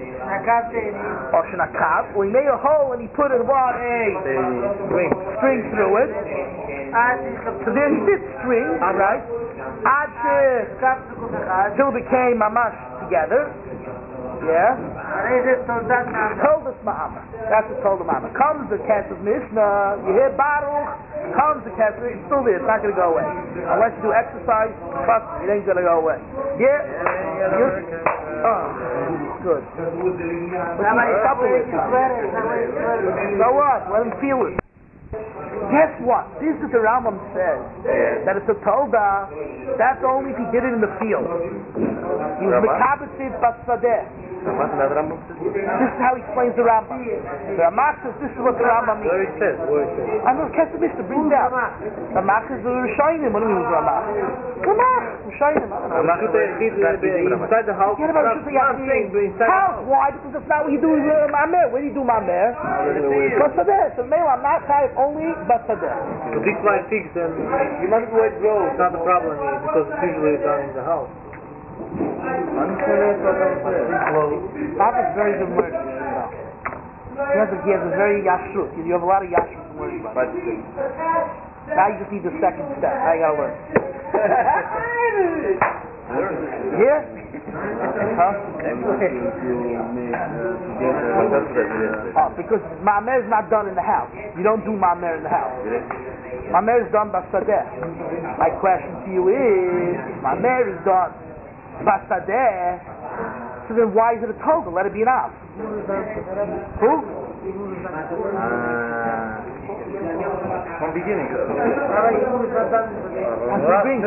Shenakav. Well, he made a hole and he put it what? A string through it. So there he did string, alright? Till it became mamash together. Yeah. Told us Ma'amar. That's what told the Ma'amar. Comes the Kesef Mishnah, you hear Baruch, comes the Kesef, it's still there, it's not going to go away. Unless you do exercise, trust me, it ain't going to go away. Yeah? Good. So what? Let him feel it. Guess what? This is what the Rambam says. That it's a Tolda, that's only if he did it in the field. He was Mekabetziv Basadeh. This is how he explains the Rambam. The Ramach says this is what the Rambam means. Where it says. I know Kesef Mishnah brings out. The Ramach is the Rishonim. What do you mean Ramach? Ramach, Rishonim. Inside the house. Forget about house. Why? Because that's not what you do with Mamer. Where do you do Mamer? Basadeh. So male, I'm not tired only Basadeh. So these like figs and you must where it grows. It's not the problem because it's usually done in the house. Papa is very good word. He has a very yashrut. You have a lot of yashrut words. Now you just need the second step. Now you gotta learn. Yeah? Because Ma'amer is not done in the house. You don't do Ma'amer in the house. Ma'amer is done by Sadeh. My question to you is, Ma'amer is done Basadeh, so then why is it a toga? Let it be an av. Who? From beginning. They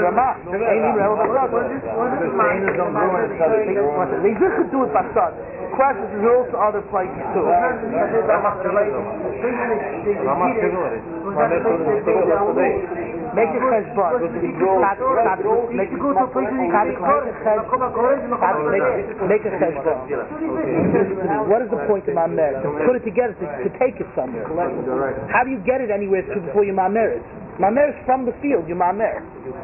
just could do it Basad. The question is there also other places too. Make a cheshbon. Make a cheshbon. What is the point of Mamer? To put it together, to take it somewhere. How do you get it anywhere before you Mamer it? Mamer is from the field, you Mamer.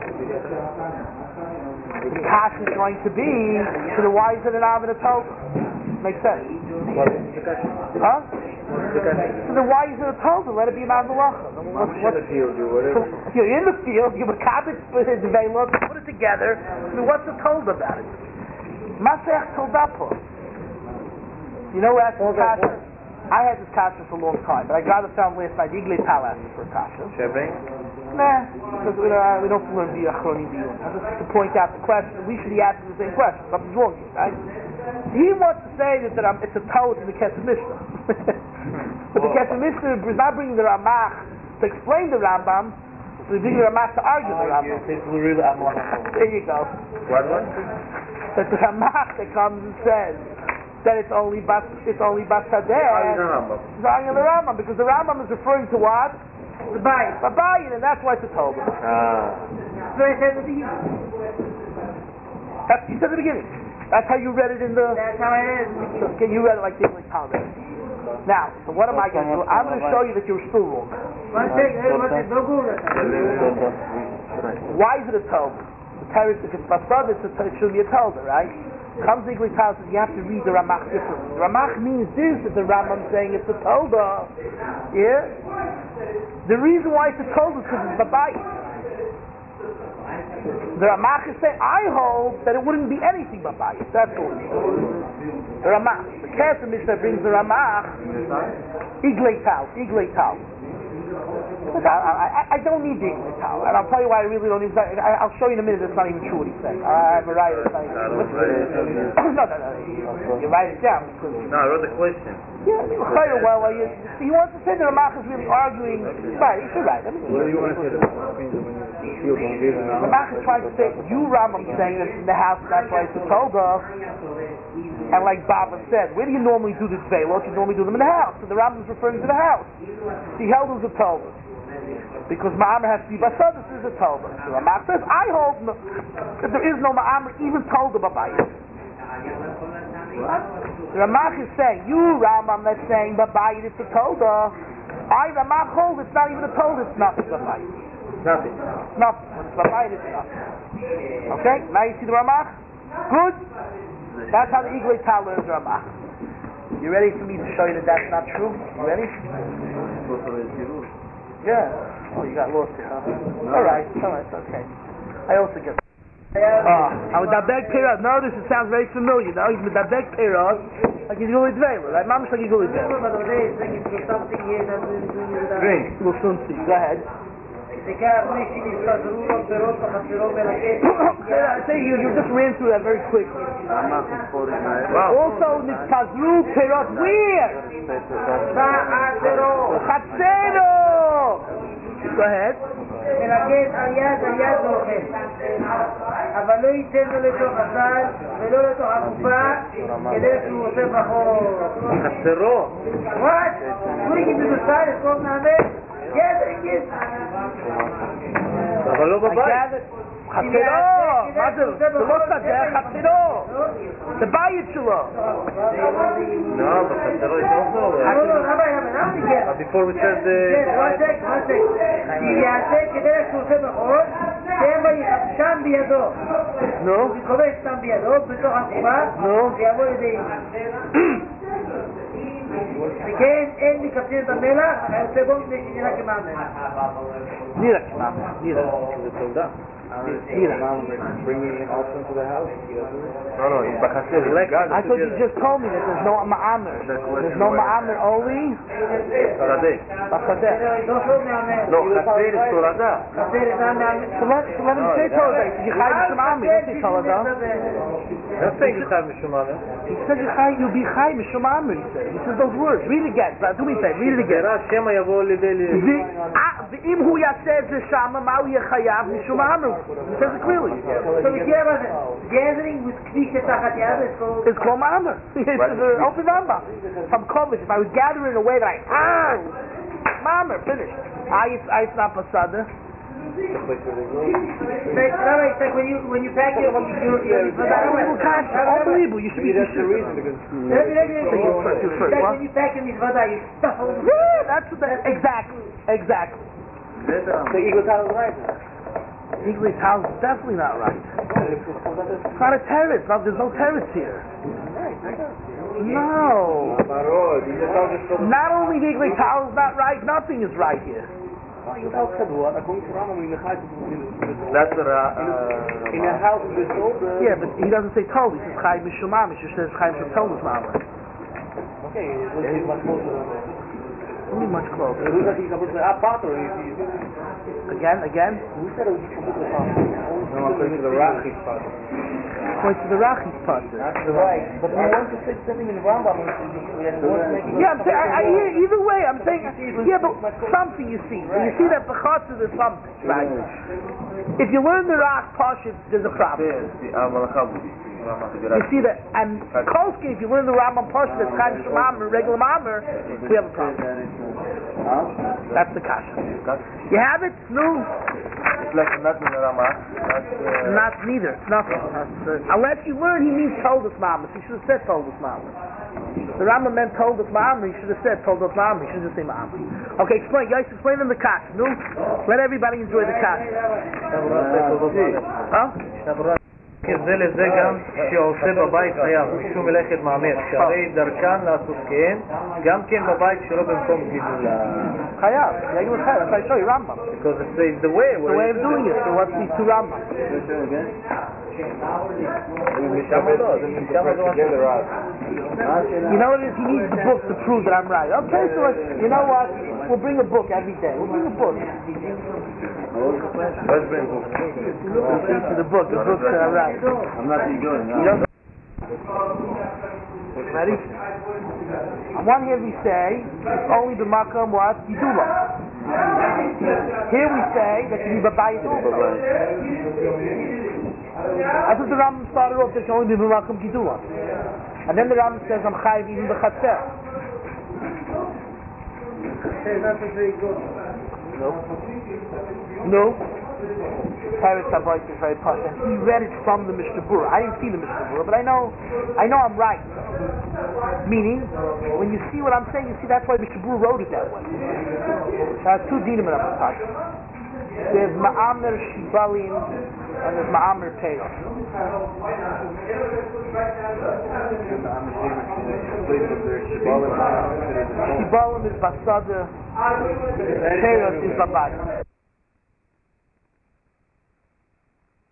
The cash is going to be, so then why is it an av and a toga? Makes sense. Huh? So then why is it a toga? Let it be an av malacha. You're in the field, you're makabit the veilot, put it together. So what's the toga about it? Masech toldapo. You know what that's kasha? I had this kasha for a long time, but I got it found last night. Igle Tal asked me for a kasha. Nah, because we don't learn via Achronim Biyun. Just to point out the question, we should be asking the same question. Something's wrong here, right? He wants to say that it's a Talmud in the Kesef Mishnah. But the Kesef Mishnah is not bringing the Ramach to explain the Rambam, so he's bringing the Ramach to argue the Rambam. There you go. What? That the Ramach that comes and says that it's only Basadeh. He's arguing the Rambam, because the Rambam is referring to what? The Bayin, and that's why it's a Toba. So he said at the beginning. He said at the beginning. That's how you read it in the... That's how it is. Okay, you read it like the English Talmud. Now, so what am I going to do? I'm going to show you that you're still wrong. Why is it a Toba? The Teretz, if it's Basad, it should be a Toba, right? Comes the English Talmud, you have to read the Ramach differently. Ramach means this, that the Rambam saying it's a Toba. Yeah? The reason why it's a Toba is because it's Babayit. The Ramach is saying, I hold that it wouldn't be anything Babayit. That's all. The Ramach. The Kesef Mishnah brings the Ramach, Igle Tal. I don't need the English towel, and I'll tell you why I really don't need. I'll show you in a minute. That's not even true what he's saying. I'm a writer. No. You write it down. No, I wrote the question. Yeah, he wants to say that Ramach is really arguing. Right, you should write. Ramach is trying to say you Rambam saying that in the house. That's why it's a toga. And like Baba said, where do you normally do this veilot? You normally do them in the house. So the Rambam is referring to the house. He held it was a toga. Because Ma'amr has to be Basad, this is a toga. So Ramach says, I hold that there is no Ma'amr even toga Babayit. The Ramach is saying, you Rambam that's saying Babayit is a toga. I Ramach hold it's not even a toga, it's nothing Babayit. Nothing. When it's Babayit, it's nothing. Okay, now you see the Ramach? Good? That's how the Igle Tal learns Ramach. You ready for me to show you that that's not true? You ready? Yeah. Oh, you got lost here, huh? Alright, it's okay. I also get. I'm with that big period. Notice it sounds very familiar. Now he's with that big period. Like he's going to dwell. Like Mama's like he's going to dwell. Drink. We'll soon see. Go ahead. Say you just ran through that very quickly. Also, Nitzpazru Perot where? Chatzero. Go ahead. מנגד על יד ואוכל. אבל לא ייתן לו לתוך הסל ולא לתוך הקופה כדי שהוא עושה בחור. חסרו. What? Putting it to the side is called na'ameh? Gathering it. אבל לא בבית. חסרו. מה זה? זה לא שדה, חסרו. זה בית שלו. No, but חסרו is also. Before we said one sec. אם יעשה כדי שהוא עושה בחור, שם בידו. נו? מתחובש שם בידו, בתוך הקופה, ויבוא לידי וכן, אין מקפצים את המלח, היוצא בו מפני שנראה כמאמר. נראה כמאמר, נראה. זה תעודה. Bringing it also into the house. No, it's בחסר. I thought you just told me that there's no ma'amer. There's no ma'amer only? בחסר. לא, חסר is תולדה. So let him say תולדה. You חי משום ma'amer. Don't say תולדה. Don't say you חי משום ma'amer. He said you'll be חי משום ma'amer, he said. He says those words. Read it again. Do me a favor. Read it again. שמא יבוא לידי... ואם הוא יעשה את זה שמה, מה הוא יהיה חייב משום ma'amer? He says it clearly. So we care about it. Gathering with knisha tachat yad is called... It's called ma'amer. It's an open number. If I'm covered, if I was gathering in a way that I... ma'amer, finished. It's not pasada. It's like when you pack it, unbelievable. You should be... That's the reason because... Like when you pack in mizvada, you stuff all the... Yeah, that's what exactly. So Eagle Tower is right now. Eagle's house is definitely not right. It's not a terrace. There's no terrace here. No. Not only the Eagle's house is not right, nothing is right here. That's what in a house with all the... Yeah, but he doesn't say Tol. He says Chaim Mishumam. He just says Chaim Shem Mama. Okay, it's much closer. Only much closer. Again? Who said it was completely possible? No, according to the Rachi's part. According to the Rachi's part. That's right. But we want to say something in Rambam. Yeah, I'm saying, either way, I'm saying, yeah, but something you see. You see that B'chatz is something, right? If you learn the Rach Pashit, there's a problem. You see that, and Kolski, if you learn the Rambam Pashit, that's kind of Shemam, regular Mammer, we have a problem. That's the kasha. You have it? No. It's like not in the Ramah. Not neither. It's nothing. Unless you learn, he means told us Mammer. He should have said told us Mammer. The Rambam meant told us Mammer. He should have said told us Mammer. He should just say Mammer. Okay, explain. Guys, explain them the kasha. No. Let everybody enjoy the kasha. Huh? זה לזה גם שעושה בבית חייב משום מלאכת מאמר שהרי דרכן לעשות כן גם כן בבית שלא במקום גידול חייב, יגיד חייב, that's why I show you Rambam because it's the way of doing it, so what's these two Rambam? You know what it is? He needs the book to prove that I'm right. Okay, so you know what? We'll bring a book every day. We'll bring a book. Let's bring a book. The book that I'm right. I'm not doing it. Ready? On one hand we say, it's only the makam what? Yidula. Here we say that you need babayit. I thought the Rambam started off that you only need makam Yidula. And then the Rambam says, I'm chayiv even b'chatzer. No. Paris Habayit is very posh. And he read it from the Mishnah Berurah. I didn't see the Mishnah Berurah, but I know I'm right. Meaning, when you see what I'm saying, you see that's why Mishnah Berurah wrote it that way. There's two dinim in Amazon. There's Ma'amer Shibalim and there's Ma'amer Peyot. Shibalim is Basada, Peyot is Babayit.